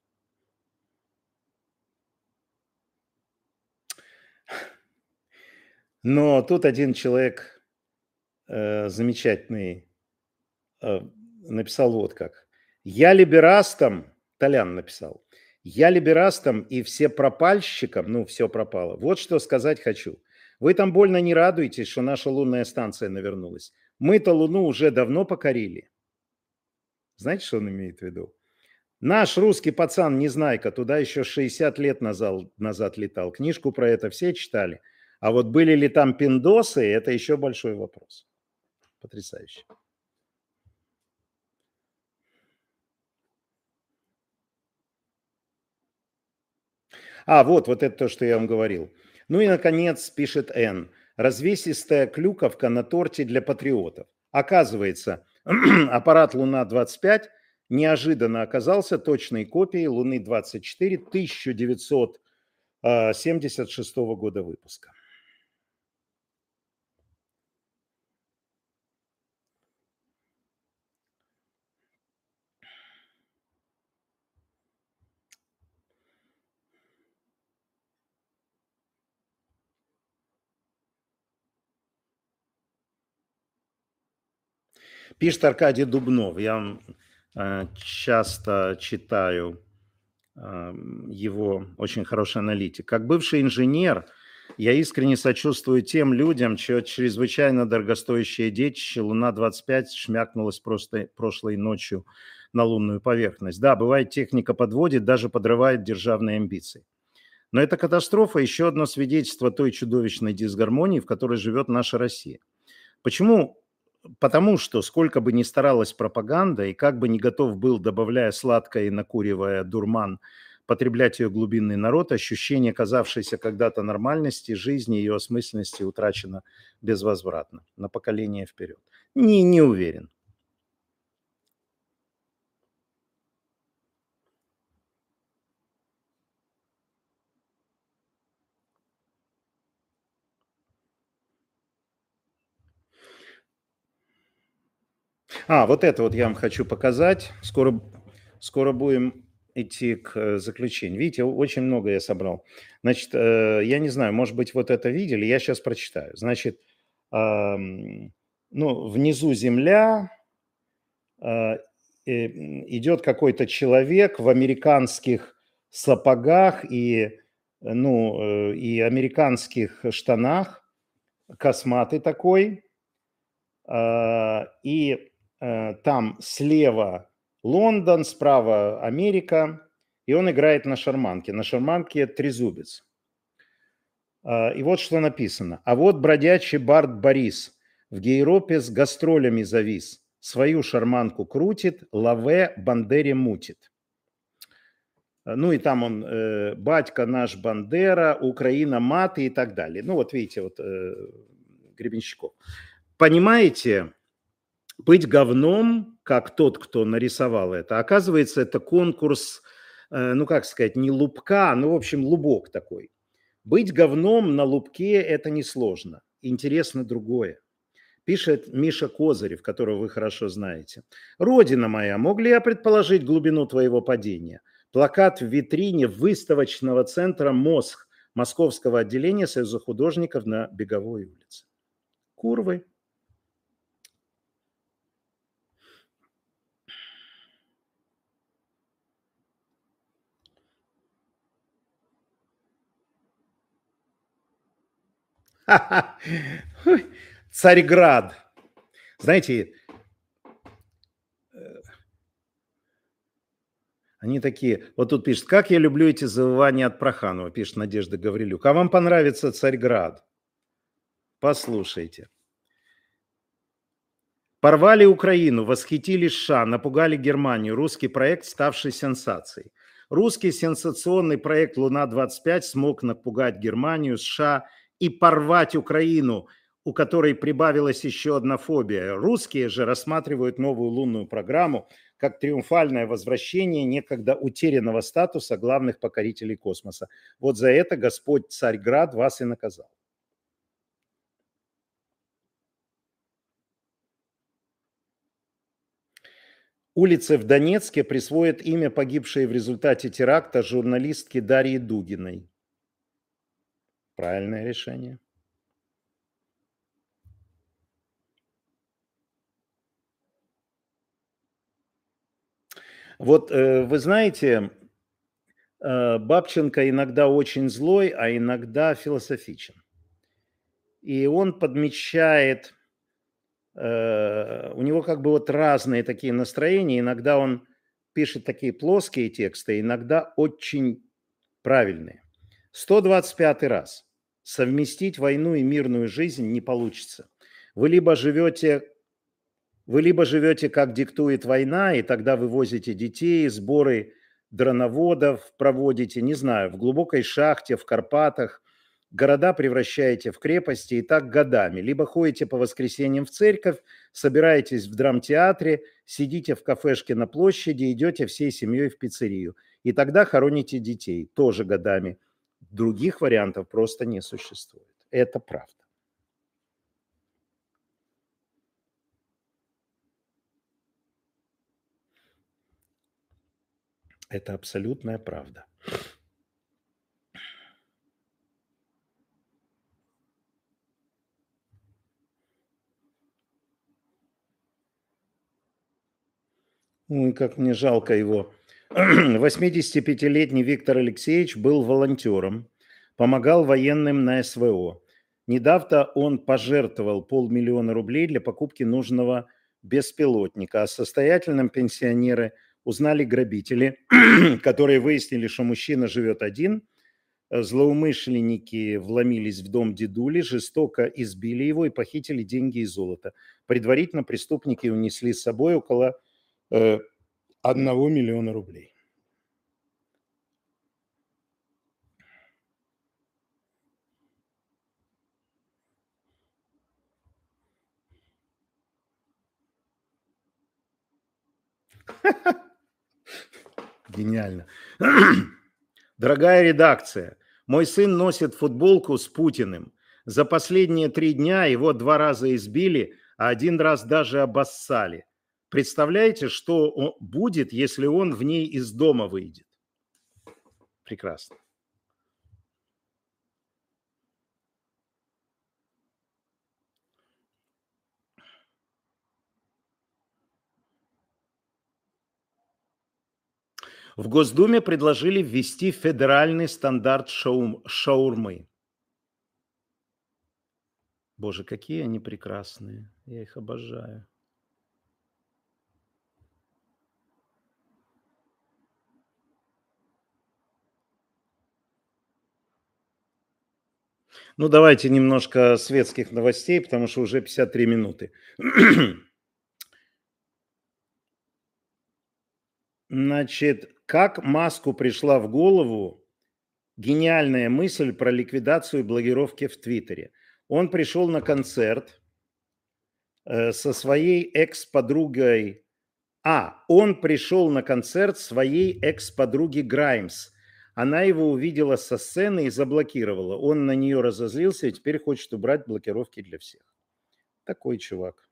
Но тут один человек э, замечательный э, написал вот как. Я либерастам, Толян написал, я либерастам и все пропальщикам, ну, все пропало. Вот что сказать хочу. Вы там больно не радуетесь, что наша лунная станция навернулась. Мы-то Луну уже давно покорили. Знаете, что он имеет в виду? Наш русский пацан Незнайка туда еще шестьдесят лет назад, назад летал. Книжку про это все читали. А вот были ли там пиндосы, это еще большой вопрос. Потрясающе. А, вот, вот это то, что я вам говорил. Ну и, наконец, пишет Н. Развесистая клюковка на торте для патриотов. Оказывается, аппарат Луна-двадцать пять неожиданно оказался точной копией Луны-двадцать четыре тысяча девятьсот семьдесят шестого года выпуска. Пишет Аркадий Дубнов. Я э, часто читаю э, его очень хороший аналитик. Как бывший инженер, я искренне сочувствую тем людям, чье чрезвычайно дорогостоящее детище Луна-двадцать пять шмякнулось просто прошлой ночью на лунную поверхность. Да, бывает, техника подводит, даже подрывает державные амбиции. Но это катастрофа, еще одно свидетельство той чудовищной дисгармонии, в которой живет наша Россия. Почему? Потому что сколько бы ни старалась пропаганда, и как бы ни готов был, добавляя сладкое и накуривая дурман, потреблять ее глубинный народ, ощущение казавшейся когда-то нормальности, жизни, ее осмысленности утрачено безвозвратно, на поколение вперед. Не, не уверен. А, вот это вот я вам хочу показать. Скоро, скоро будем идти к э, заключению. Видите, очень много я собрал. Значит, э, я не знаю, может быть, вот это видели, я сейчас прочитаю. Значит, ам, ну, внизу земля, а, э, идет какой-то человек в американских сапогах и, э, ну, э, и американских штанах, косматый такой, а, и э, там слева Лондон, справа Америка, и он играет на шарманке. На шарманке трезубец. А, И вот что написано. А вот бродячий бард Борис в Гейропе с гастролями завис. Свою шарманку крутит, лаве Бандере мутит. А, Ну и там он, э, батька наш Бандера, Украина маты и так далее. Ну вот видите, вот э, Гребенщиков. Понимаете, быть говном, как тот, кто нарисовал это, оказывается, это конкурс, э, ну как сказать, не лупка, ну в общем лубок такой. Быть говном на лубке – это несложно. Интересно другое. Пишет Миша Козырев, которого вы хорошо знаете. «Родина моя, мог ли я предположить глубину твоего падения? Плакат в витрине выставочного центра МОСХ, Московского отделения Союза художников на Беговой улице». Курвы. Царьград. Знаете, они такие, вот тут пишет, как я люблю эти завывания от Проханова, пишет Надежда Гаврилюк. А вам понравится Царьград? Послушайте. Порвали Украину, восхитили США, напугали Германию. Русский проект, ставший сенсацией. Русский сенсационный проект «Луна-двадцать пять» смог напугать Германию, США и порвать Украину, у которой прибавилась еще одна фобия. Русские же рассматривают новую лунную программу как триумфальное возвращение некогда утерянного статуса главных покорителей космоса. Вот за это Господь Царьград вас и наказал. Улице в Донецке присвоят имя погибшей в результате теракта журналистки Дарьи Дугиной. Правильное решение. Вот э, вы знаете, э, Бабченко иногда очень злой, а иногда философичен. И он подмечает, э, у него как бы вот разные такие настроения. Иногда он пишет такие плоские тексты, иногда очень правильные. сто двадцать пятый раз. Совместить войну и мирную жизнь не получится. Вы либо живете, вы либо живете, как диктует война, и тогда вы возите детей, сборы дроноводов проводите, не знаю, в глубокой шахте, в Карпатах, города превращаете в крепости и так годами. Либо ходите по воскресеньям в церковь, собираетесь в драмтеатре, сидите в кафешке на площади, идете всей семьей в пиццерию. И тогда хороните детей, тоже годами. Других вариантов просто не существует. Это правда. Это абсолютная правда. Ой, как мне жалко его. восьмидесятипятилетний Виктор Алексеевич был волонтером, помогал военным на СВО. Недавно он пожертвовал полмиллиона рублей для покупки нужного беспилотника. О состоятельном пенсионере узнали грабители, которые выяснили, что мужчина живет один. Злоумышленники вломились в дом дедули, жестоко избили его и похитили деньги и золото. Предварительно преступники унесли с собой около э, одного миллиона рублей. Гениально. Дорогая редакция, мой сын носит футболку с Путиным. За последние три дня его два раза избили, а один раз даже обоссали. Представляете, что будет, если он в ней из дома выйдет? Прекрасно. В Госдуме предложили ввести федеральный стандарт шаум, шаурмы. Боже, какие они прекрасные. Я их обожаю. Ну, давайте немножко светских новостей, потому что уже пятьдесят три минуты. Значит, как Маску пришла в голову гениальная мысль про ликвидацию блогировки в Твиттере? Он пришел на концерт э, со своей экс-подругой. А, он пришел на концерт своей экс-подруги Граймс. Она его увидела со сцены и заблокировала. Он на нее разозлился и теперь хочет убрать блокировки для всех. Такой чувак.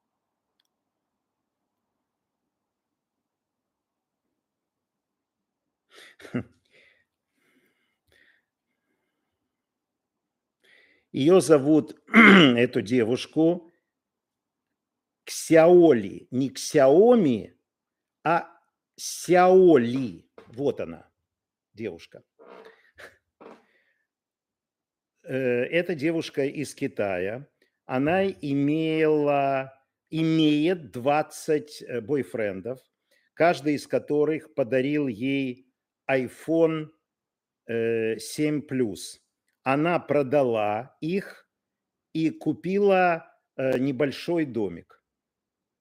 Ее зовут, эту девушку, Ксяоли. Не Ксяоми, а Сяоли. Вот она, девушка. Эта девушка из Китая. Она имела, имеет двадцать бойфрендов, каждый из которых подарил ей айфон семь плюс. Она продала их и купила небольшой домик.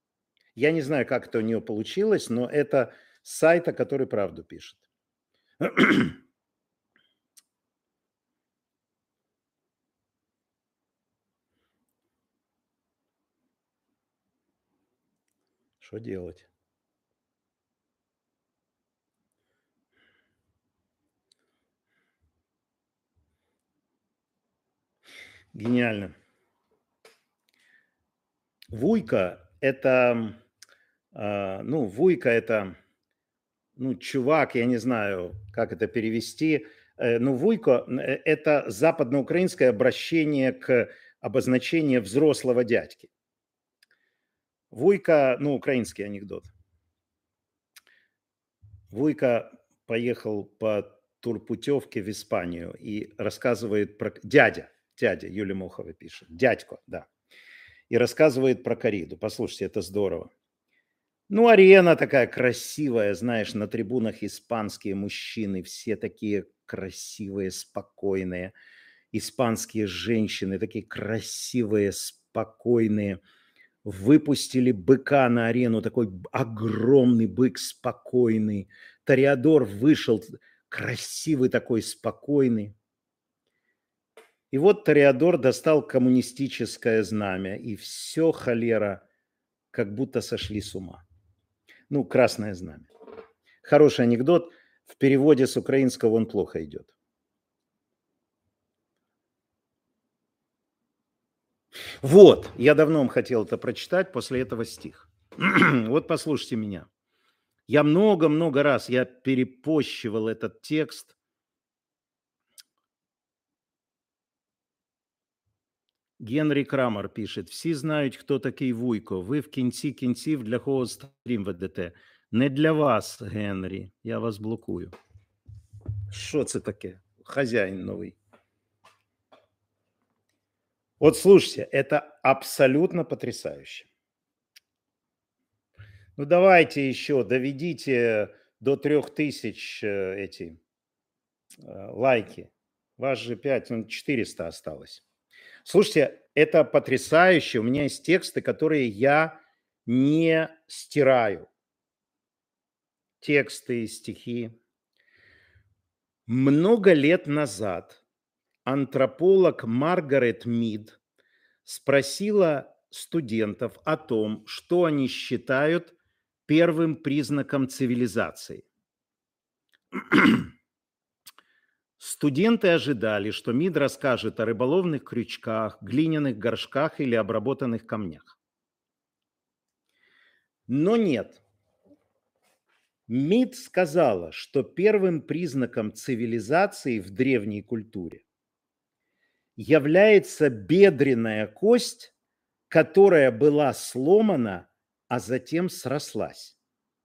Я не знаю, как это у нее получилось, но это с сайта, который правду пишет. Что делать? Гениально. Вуйка– это, а, ну, Вуйка– это, ну, чувак, я не знаю, как это перевести. Э, Ну, Вуйко– э, это западноукраинское обращение к обозначению взрослого дядьки. Вуйка, ну, украинский анекдот. Вуйка поехал по турпутевке в Испанию и рассказывает про... Дядя, дядя, Юлия Мохова пишет. Дядько, да. И рассказывает про кориду. Послушайте, это здорово. Ну, арена такая красивая, знаешь, на трибунах испанские мужчины, все такие красивые, спокойные. Испанские женщины такие красивые, спокойные. Выпустили быка на арену, такой огромный бык, спокойный. Тореадор вышел, красивый такой, спокойный. И вот Тореадор достал коммунистическое знамя, и все, холера, как будто сошли с ума. Ну, красное знамя. Хороший анекдот. В переводе с украинского он плохо идет. Вот, я давно вам хотел это прочитать, после этого стих. Вот послушайте меня. Я много-много раз, я перепощивал этот текст. Генрі Крамер пише: всі знають, хто такий Вуйко. Ви в кінці кінців для кого стрім ведете. Не для вас, Генрі. Я вас блокую. Що це таке? Хазяїн новий. Вот слушайте, это абсолютно потрясающе. Ну давайте еще доведите до трех тысяч э, эти э, лайки. Вас же пять, ну четыреста осталось. Слушайте, это потрясающе. У меня есть тексты, которые я не стираю. Тексты, стихи. Много лет назад антрополог Маргарет Мид спросила студентов о том, что они считают первым признаком цивилизации. Студенты ожидали, что МИД расскажет о рыболовных крючках, глиняных горшках или обработанных камнях. Но нет. МИД сказала, что первым признаком цивилизации в древней культуре является бедренная кость, которая была сломана, а затем срослась.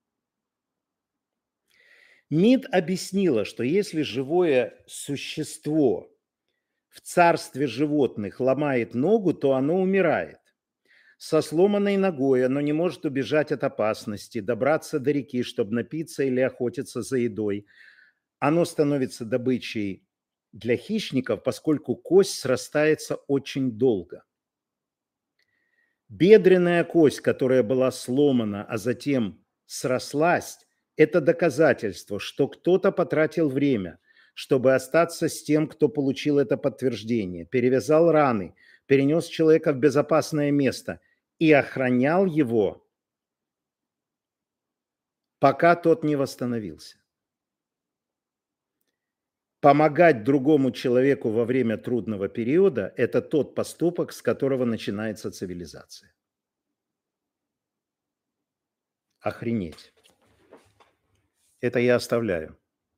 МИД объяснила, что если живое существо в царстве животных ломает ногу, то оно умирает. Со сломанной ногой оно не может убежать от опасности, добраться до реки, чтобы напиться или охотиться за едой. Оно становится добычей для хищников, поскольку кость срастается очень долго. Бедренная кость, которая была сломана, а затем срослась, это доказательство, что кто-то потратил время, чтобы остаться с тем, кто получил это подтверждение, перевязал раны, перенес человека в безопасное место и охранял его, пока тот не восстановился. Помогать другому человеку во время трудного периода – это тот поступок, с которого начинается цивилизация. Охренеть. Это я оставляю.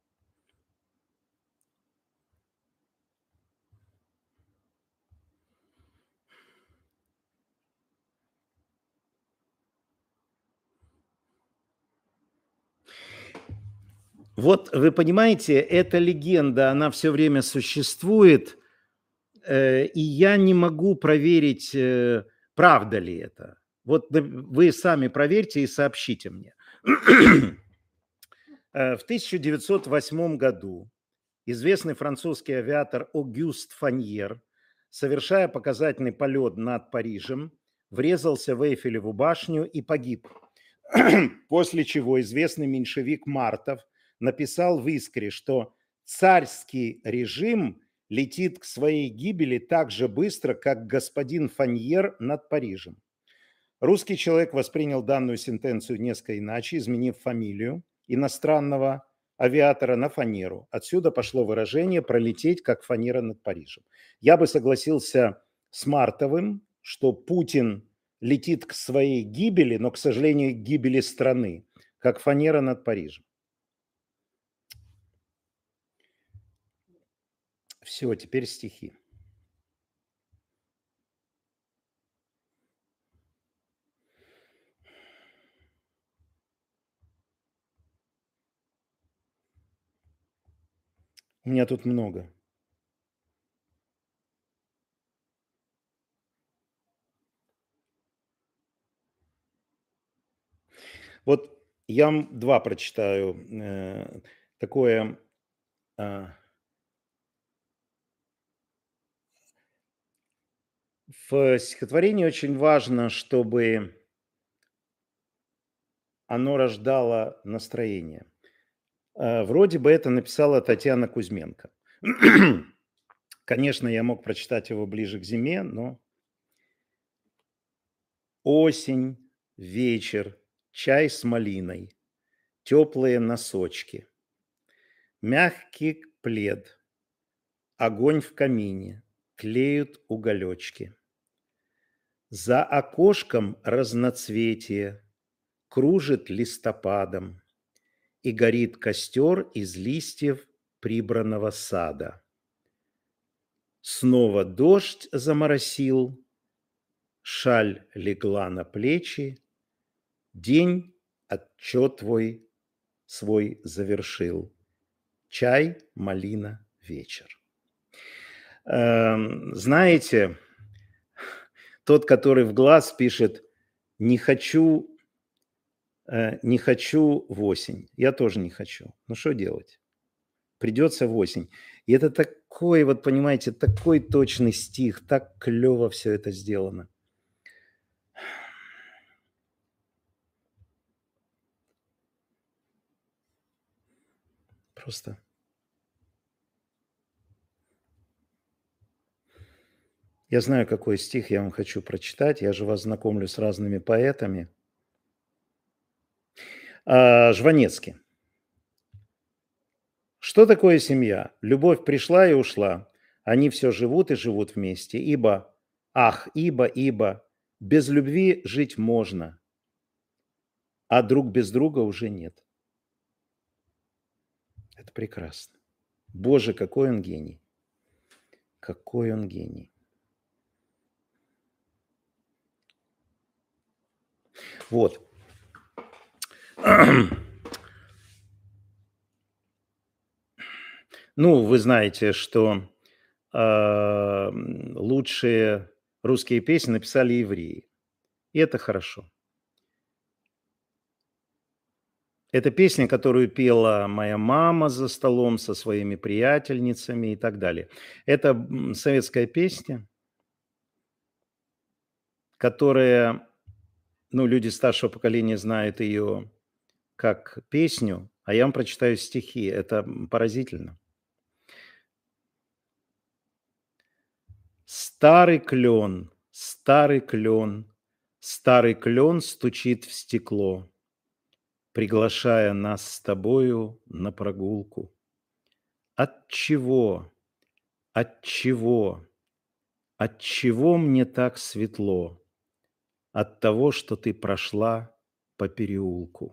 Вот вы понимаете, эта легенда, она все время существует, э, и я не могу проверить, э, правда ли это. Вот вы сами проверьте и сообщите мне. В тысяча девятьсот восьмом году известный французский авиатор Огюст Фаньер, совершая показательный полет над Парижем, врезался в Эйфелеву башню и погиб. После чего известный меньшевик Мартов написал в «Искре», что царский режим летит к своей гибели так же быстро, как господин Фаньер над Парижем. Русский человек воспринял данную сентенцию несколько иначе, изменив фамилию иностранного авиатора на Фанеру. Отсюда пошло выражение «пролететь, как Фанера над Парижем». Я бы согласился с Мартовым, что Путин летит к своей гибели, но, к сожалению, к гибели страны, как Фанера над Парижем. Все, теперь стихи. У меня тут много. Вот я вам два прочитаю. Э, такое... Э, в стихотворении очень важно, чтобы оно рождало настроение. Э, вроде бы это написала Татьяна Кузьменко. Конечно, я мог прочитать его ближе к зиме, но... Осень, вечер, чай с малиной, теплые носочки, мягкий плед, огонь в камине, тлеют уголечки. За окошком разноцветие кружит листопадом, и горит костер из листьев прибранного сада. Снова дождь заморосил, шаль легла на плечи, день отчет твой свой завершил. Чай, малина, вечер. Эм, знаете, тот, который в глаз пишет «не хочу, э, не хочу в осень». Я тоже не хочу. Ну что делать? Придется в осень. И это такой, вот понимаете, такой точный стих, так клево все это сделано. Просто. Я знаю, какой стих я вам хочу прочитать. Я же вас знакомлю с разными поэтами. А, Жванецкий. Что такое семья? Любовь пришла и ушла. Они все живут и живут вместе. Ибо, ах, ибо, ибо, без любви жить можно, а друг без друга уже нет. Это прекрасно. Боже, какой он гений. Какой он гений. Вот. Ну, вы знаете, что э, лучшие русские песни написали евреи. И это хорошо. Это песня, которую пела моя мама за столом со своими приятельницами и так далее. Это м, советская песня, которая, ну, люди старшего поколения знают ее как песню, а я вам прочитаю стихи. Это м, поразительно. Старый клен, старый клен, старый клен стучит в стекло, приглашая нас с тобою на прогулку. От чего, от чего, от чего мне так светло? От того, что ты прошла по переулку.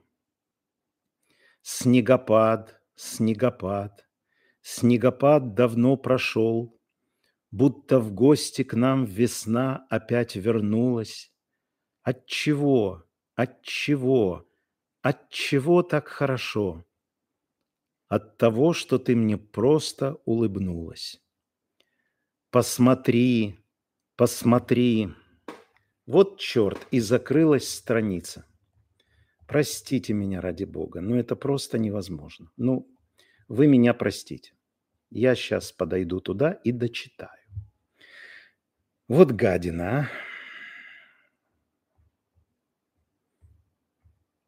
Снегопад, снегопад, снегопад давно прошел, будто в гости к нам весна опять вернулась. Отчего, отчего, отчего так хорошо? От того, что ты мне просто улыбнулась. Посмотри, посмотри. Вот черт, и закрылась страница. Простите меня ради Бога, но это просто невозможно. Ну, вы меня простите. Я сейчас подойду туда и дочитаю. Вот гадина, а.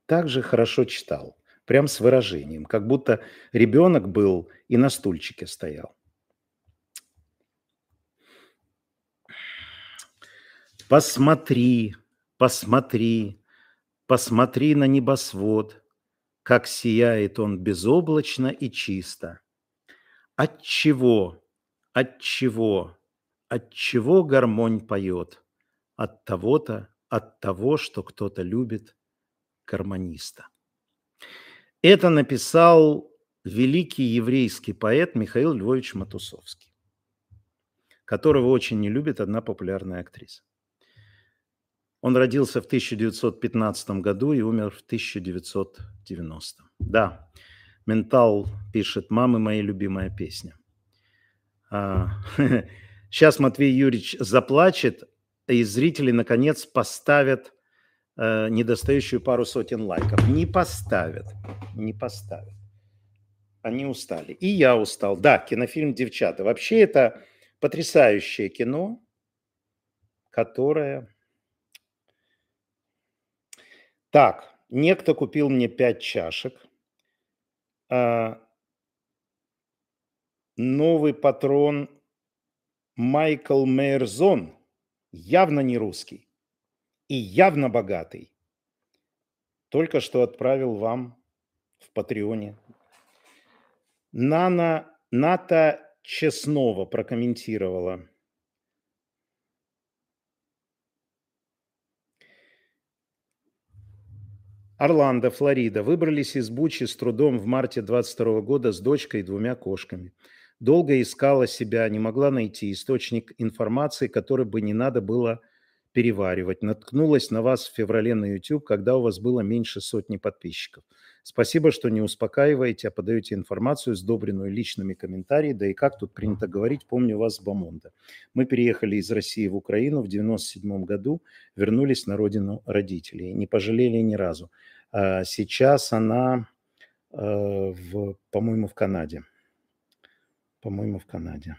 так же хорошо читал, прям с выражением, как будто ребенок был и на стульчике стоял. Посмотри, посмотри, посмотри на небосвод, как сияет он безоблачно и чисто. Отчего, отчего, отчего гармонь поет? От того-то, от того, что кто-то любит гармониста. Это написал великий еврейский поэт Михаил Львович Матусовский, которого очень не любит одна популярная актриса. Он родился в тысяча девятьсот пятнадцатом году и умер в тысяча девятьсот девяностом. Да, Ментал пишет: «Мамы мои, любимая песня». Сейчас Матвей Юрьевич заплачет, и зрители наконец поставят э, недостающую пару сотен лайков. Не поставят, не поставят. Они устали. И я устал. Да, кинофильм «Девчата». Вообще это потрясающее кино, которое... Так, некто купил мне пять чашек. А, новый патрон Майкл Мейерзон, явно не русский и явно богатый, только что отправил вам в Патреоне. Нана, Ната Честнова прокомментировала. Орландо, Флорида. Выбрались из Бучи с трудом в марте двадцать второго года с дочкой и двумя кошками. Долго искала себя, не могла найти источник информации, который бы не надо было переваривать. Наткнулась на вас в феврале на YouTube, когда у вас было меньше сотни подписчиков. Спасибо, что не успокаиваете, а подаете информацию, сдобренную личными комментариями, да и как тут принято говорить, помню вас с Бамонда. Мы переехали из России в Украину в девяносто седьмом году, вернулись на родину родителей, не пожалели ни разу. А сейчас она, в, по-моему, в Канаде. По-моему, в Канаде.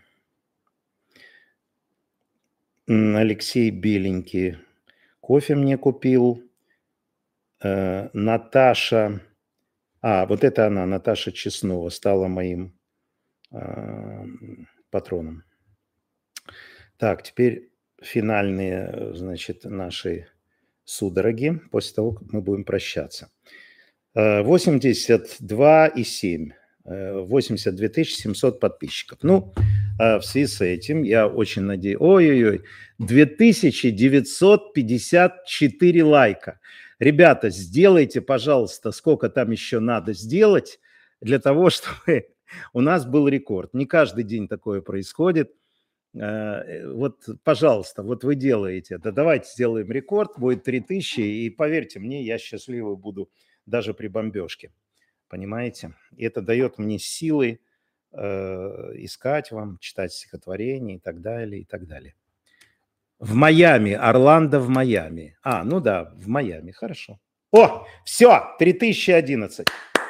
Алексей Беленький кофе мне купил. Э, Наташа, а, вот это она, Наташа Честнова, стала моим э, патроном. Так, теперь финальные, значит, наши судороги, после того, как мы будем прощаться. Э, восемьдесят два и семь. восемьдесят две тысячи семьсот подписчиков. Ну, в связи с этим я очень надеюсь... Ой-ой-ой, две тысячи девятьсот пятьдесят четыре лайка. Ребята, сделайте, пожалуйста, сколько там еще надо сделать для того, чтобы у нас был рекорд. Не каждый день такое происходит. Вот, пожалуйста, вот вы делаете это. Давайте сделаем рекорд, будет три тысячи, и поверьте мне, я счастливый буду даже при бомбежке. Понимаете? И это дает мне силы э, искать вам, читать стихотворения и так далее, и так далее. В Майами, Орландо в Майами. А, ну да, в Майами, хорошо. О, все, три тысячи одиннадцать.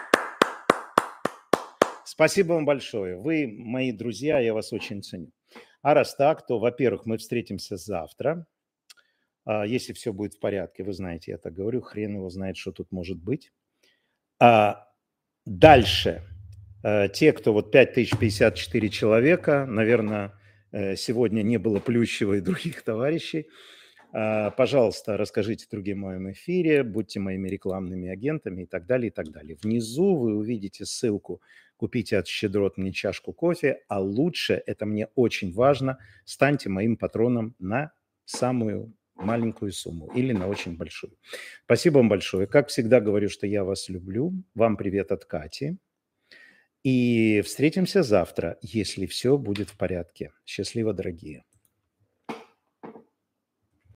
Спасибо вам большое. Вы мои друзья, я вас очень ценю. А раз так, то, во-первых, мы встретимся завтра. Если все будет в порядке, вы знаете, я так говорю, хрен его знает, что тут может быть. А дальше. Те, кто вот пять тысяч пятьдесят четыре человека, наверное, сегодня не было Плющева и других товарищей. Пожалуйста, расскажите другим о моем эфире, будьте моими рекламными агентами и так далее, и так далее. Внизу вы увидите ссылку «Купите от Щедрот мне чашку кофе», а лучше, это мне очень важно, станьте моим патроном на самую маленькую сумму или на очень большую. Спасибо вам большое. Как всегда говорю, что я вас люблю. Вам привет от Кати. И встретимся завтра, если все будет в порядке. Счастливо, дорогие.